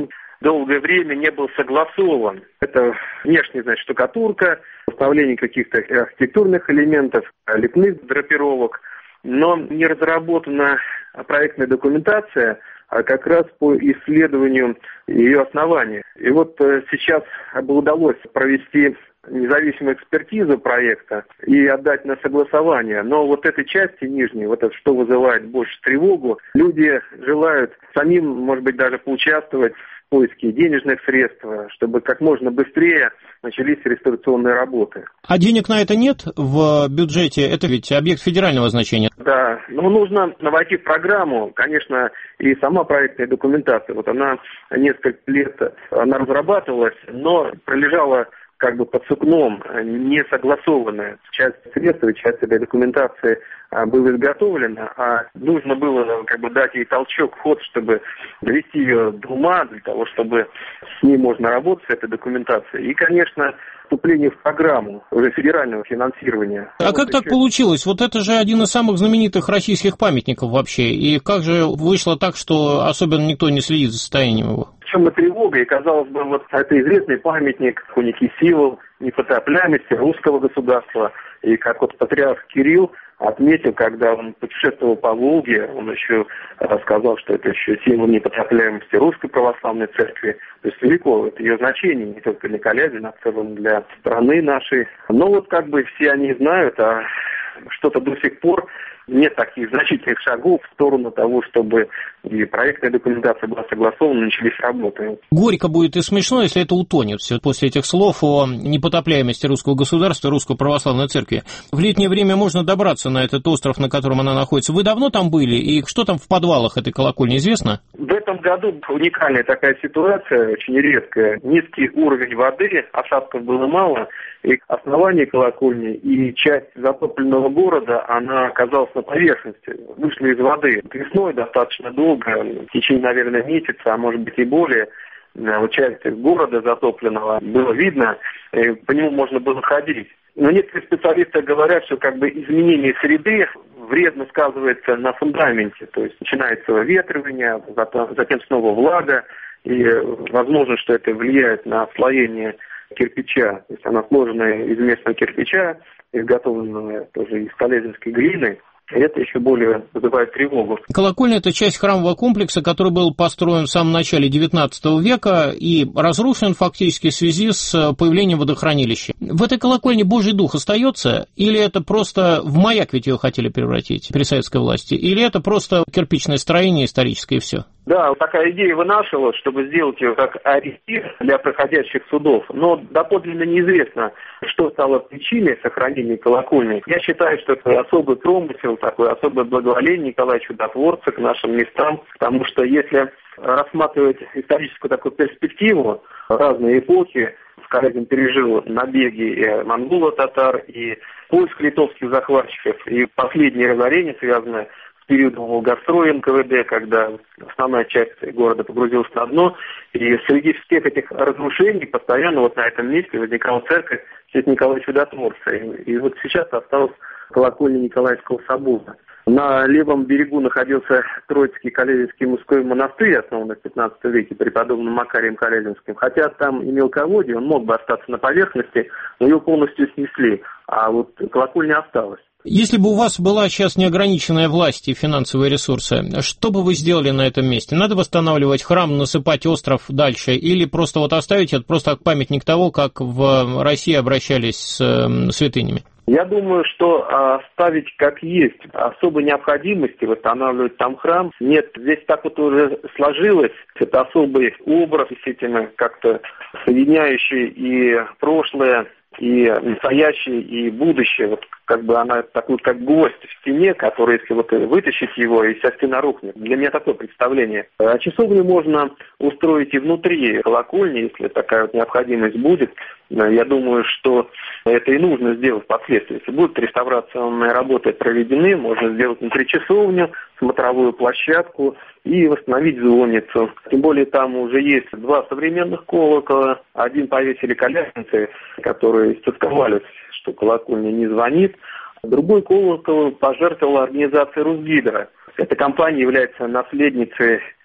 долгое время не был согласован. Это внешняя, значит, штукатурка, установление каких-то архитектурных элементов, лепных драпировок, но не разработана проектная документация, а как раз по исследованию ее оснований. И вот сейчас бы удалось провести независимую экспертизу проекта и отдать на согласование. Но вот этой части нижней, вот это, что вызывает больше тревогу, люди желают самим, может быть, даже поучаствовать в поиске денежных средств, чтобы как можно быстрее начались реставрационные работы. А денег на это нет в бюджете? Это ведь объект федерального значения. Да, но нужно войти в программу, конечно, и сама проектная документация. Вот она несколько лет она разрабатывалась, но пролежала как бы под сукном, не согласованная. Часть средств и часть этой документации была изготовлена, а нужно было как бы дать ей толчок, ход, чтобы довести ее до ума, для того, чтобы с ней можно работать, с этой документацией. И, конечно, вступление в программу уже федерального финансирования. А вот как так еще... получилось? Вот это же один из самых знаменитых российских памятников вообще. И как же вышло так, что особенно никто не следит за состоянием его? В чем и тревога, и, казалось бы, вот это известный памятник некий символ непотопляемости русского государства. И как вот патриарх Кирилл отметил, когда он путешествовал по Волге, он еще сказал, что это еще символ непотопляемости русской православной церкви. То есть велико это ее значение, не только для Калязина, а в целом для страны нашей. Но вот как бы все они знают, а что-то до сих пор нет таких значительных шагов в сторону того, чтобы и проектная документация была согласована, начались работы. Горько будет и смешно, если это утонет все после этих слов о непотопляемости русского государства и русской православной церкви. В летнее время можно добраться на этот остров, на котором она находится. Вы давно там были? И что там в подвалах этой колокольни, известно? В этом году уникальная такая ситуация, очень редкая. Низкий уровень воды, осадков было мало, и основание колокольни и часть затопленного города, она оказалась на поверхности, вышли из воды. Весной достаточно долго, в течение, наверное, месяца, а может быть и более, вот часть города затопленного было видно, по нему можно было ходить. Но некоторые специалисты говорят, что как бы изменение среды вредно сказывается на фундаменте, то есть начинается ветривание, затем снова влага, и возможно, что это влияет на отслоение кирпича. То есть она сложена из местного кирпича, изготовленная тоже из калязинской глины. Это еще более вызывает тревогу. Колокольня – это часть храмового комплекса, который был построен в самом начале девятнадцатого века и разрушен фактически в связи с появлением водохранилища. В этой колокольне Божий Дух остается? Или это просто в маяк ведь ее хотели превратить при советской власти? Или это просто кирпичное строение историческое и все? Да, вот такая идея вынашивалась, чтобы сделать ее как ориентир для проходящих судов. Но доподлинно неизвестно, что стало причиной сохранения колокольни. Я считаю, что это особый промысел, такое особое благоволение Николая Чудотворца к нашим местам, потому что если рассматривать историческую такую перспективу, разные эпохи, Калязин пережил набеги монголо-татар и польско-литовских захватчиков, и последнее разорение, связанное с периодом Волгостроя эн ка вэ дэ, когда основная часть города погрузилась на дно, и среди всех этих разрушений постоянно вот на этом месте возникала церковь Святого Николая Чудотворца, и, и вот сейчас осталась колокольня Николаевского собора. На левом берегу находился Троицкий Калязинский мужской монастырь, основанный в пятнадцатом веке преподобным Макарием Калязинским. Хотя там и мелководье, он мог бы остаться на поверхности, но его полностью снесли, а вот колокольня осталась. Если бы у вас была сейчас неограниченная власть и финансовые ресурсы, что бы вы сделали на этом месте? Надо восстанавливать храм, насыпать остров дальше, или просто вот оставить это просто как памятник того, как в России обращались с э, святынями? Я думаю, что оставить как есть, особой необходимости восстанавливать там храм нет. Здесь так вот уже сложилось, это особый образ, действительно, как-то соединяющий и прошлое, и настоящее, и будущее. Вот как бы она такой, как гвоздь в стене, который, если вот вытащить его, и вся стена рухнет. Для меня такое представление. А часовню можно устроить и внутри колокольни, если такая вот необходимость будет. Я думаю, что это и нужно сделать впоследствии. Если будут реставрационные работы проведены, можно сделать внутри часовню, смотровую площадку и восстановить звонницу. Тем более там уже есть два современных колокола. Один повесили калязинцы, которые истосковались, что колокольня не звонит. Другой колокол пожертвовала организация Русгидро. Эта компания является наследницей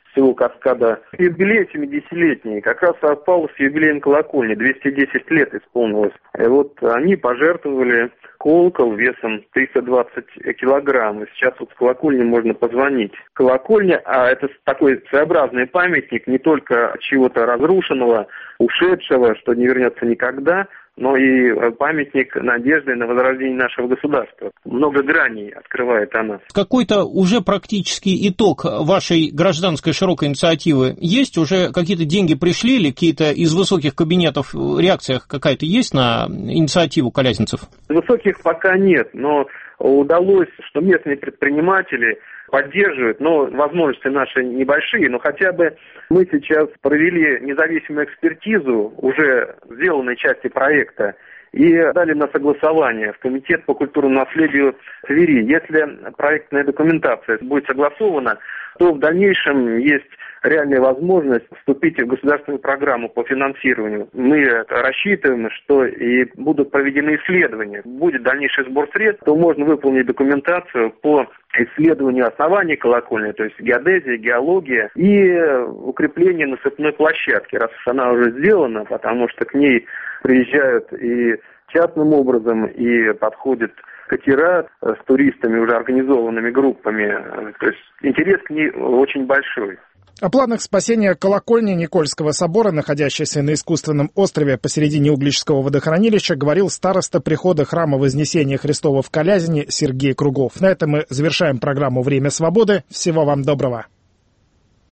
всего каскада. Юбилей семидесятилетний как раз совпал с юбилеем колокольни, двести десять лет исполнилось. И вот они пожертвовали колокол весом триста двадцать килограмм. И сейчас вот с колокольни можно позвонить. Колокольня, а это такой своеобразный памятник не только чего-то разрушенного, ушедшего, что не вернется никогда, но и памятник надежды на возрождение нашего государства. Много граней открывает она. Какой-то уже практический итог вашей гражданской широкой инициативы есть? Уже какие-то деньги пришли или какие-то из высоких кабинетов реакция какая-то есть на инициативу колязинцев? Высоких пока нет, но удалось, что местные предприниматели поддерживают, но возможности наши небольшие, но хотя бы мы сейчас провели независимую экспертизу уже сделанной части проекта и дали на согласование в Комитет по культурному наследию Твери. Если проектная документация будет согласована, то в дальнейшем есть реальная возможность вступить в государственную программу по финансированию. Мы рассчитываем, что и будут проведены исследования. Будет дальнейший сбор средств, то можно выполнить документацию по исследованию оснований колокольни, то есть геодезия, геология и укрепление насыпной площадки, раз она уже сделана, потому что к ней приезжают и частным образом, и подходят катера с туристами, уже организованными группами. То есть интерес к ней очень большой. О планах спасения колокольни Никольского собора, находящейся на искусственном острове посередине Угличского водохранилища, говорил староста прихода храма Вознесения Христова в Колязине Сергей Кругов. На этом мы завершаем программу «Время свободы». Всего вам доброго.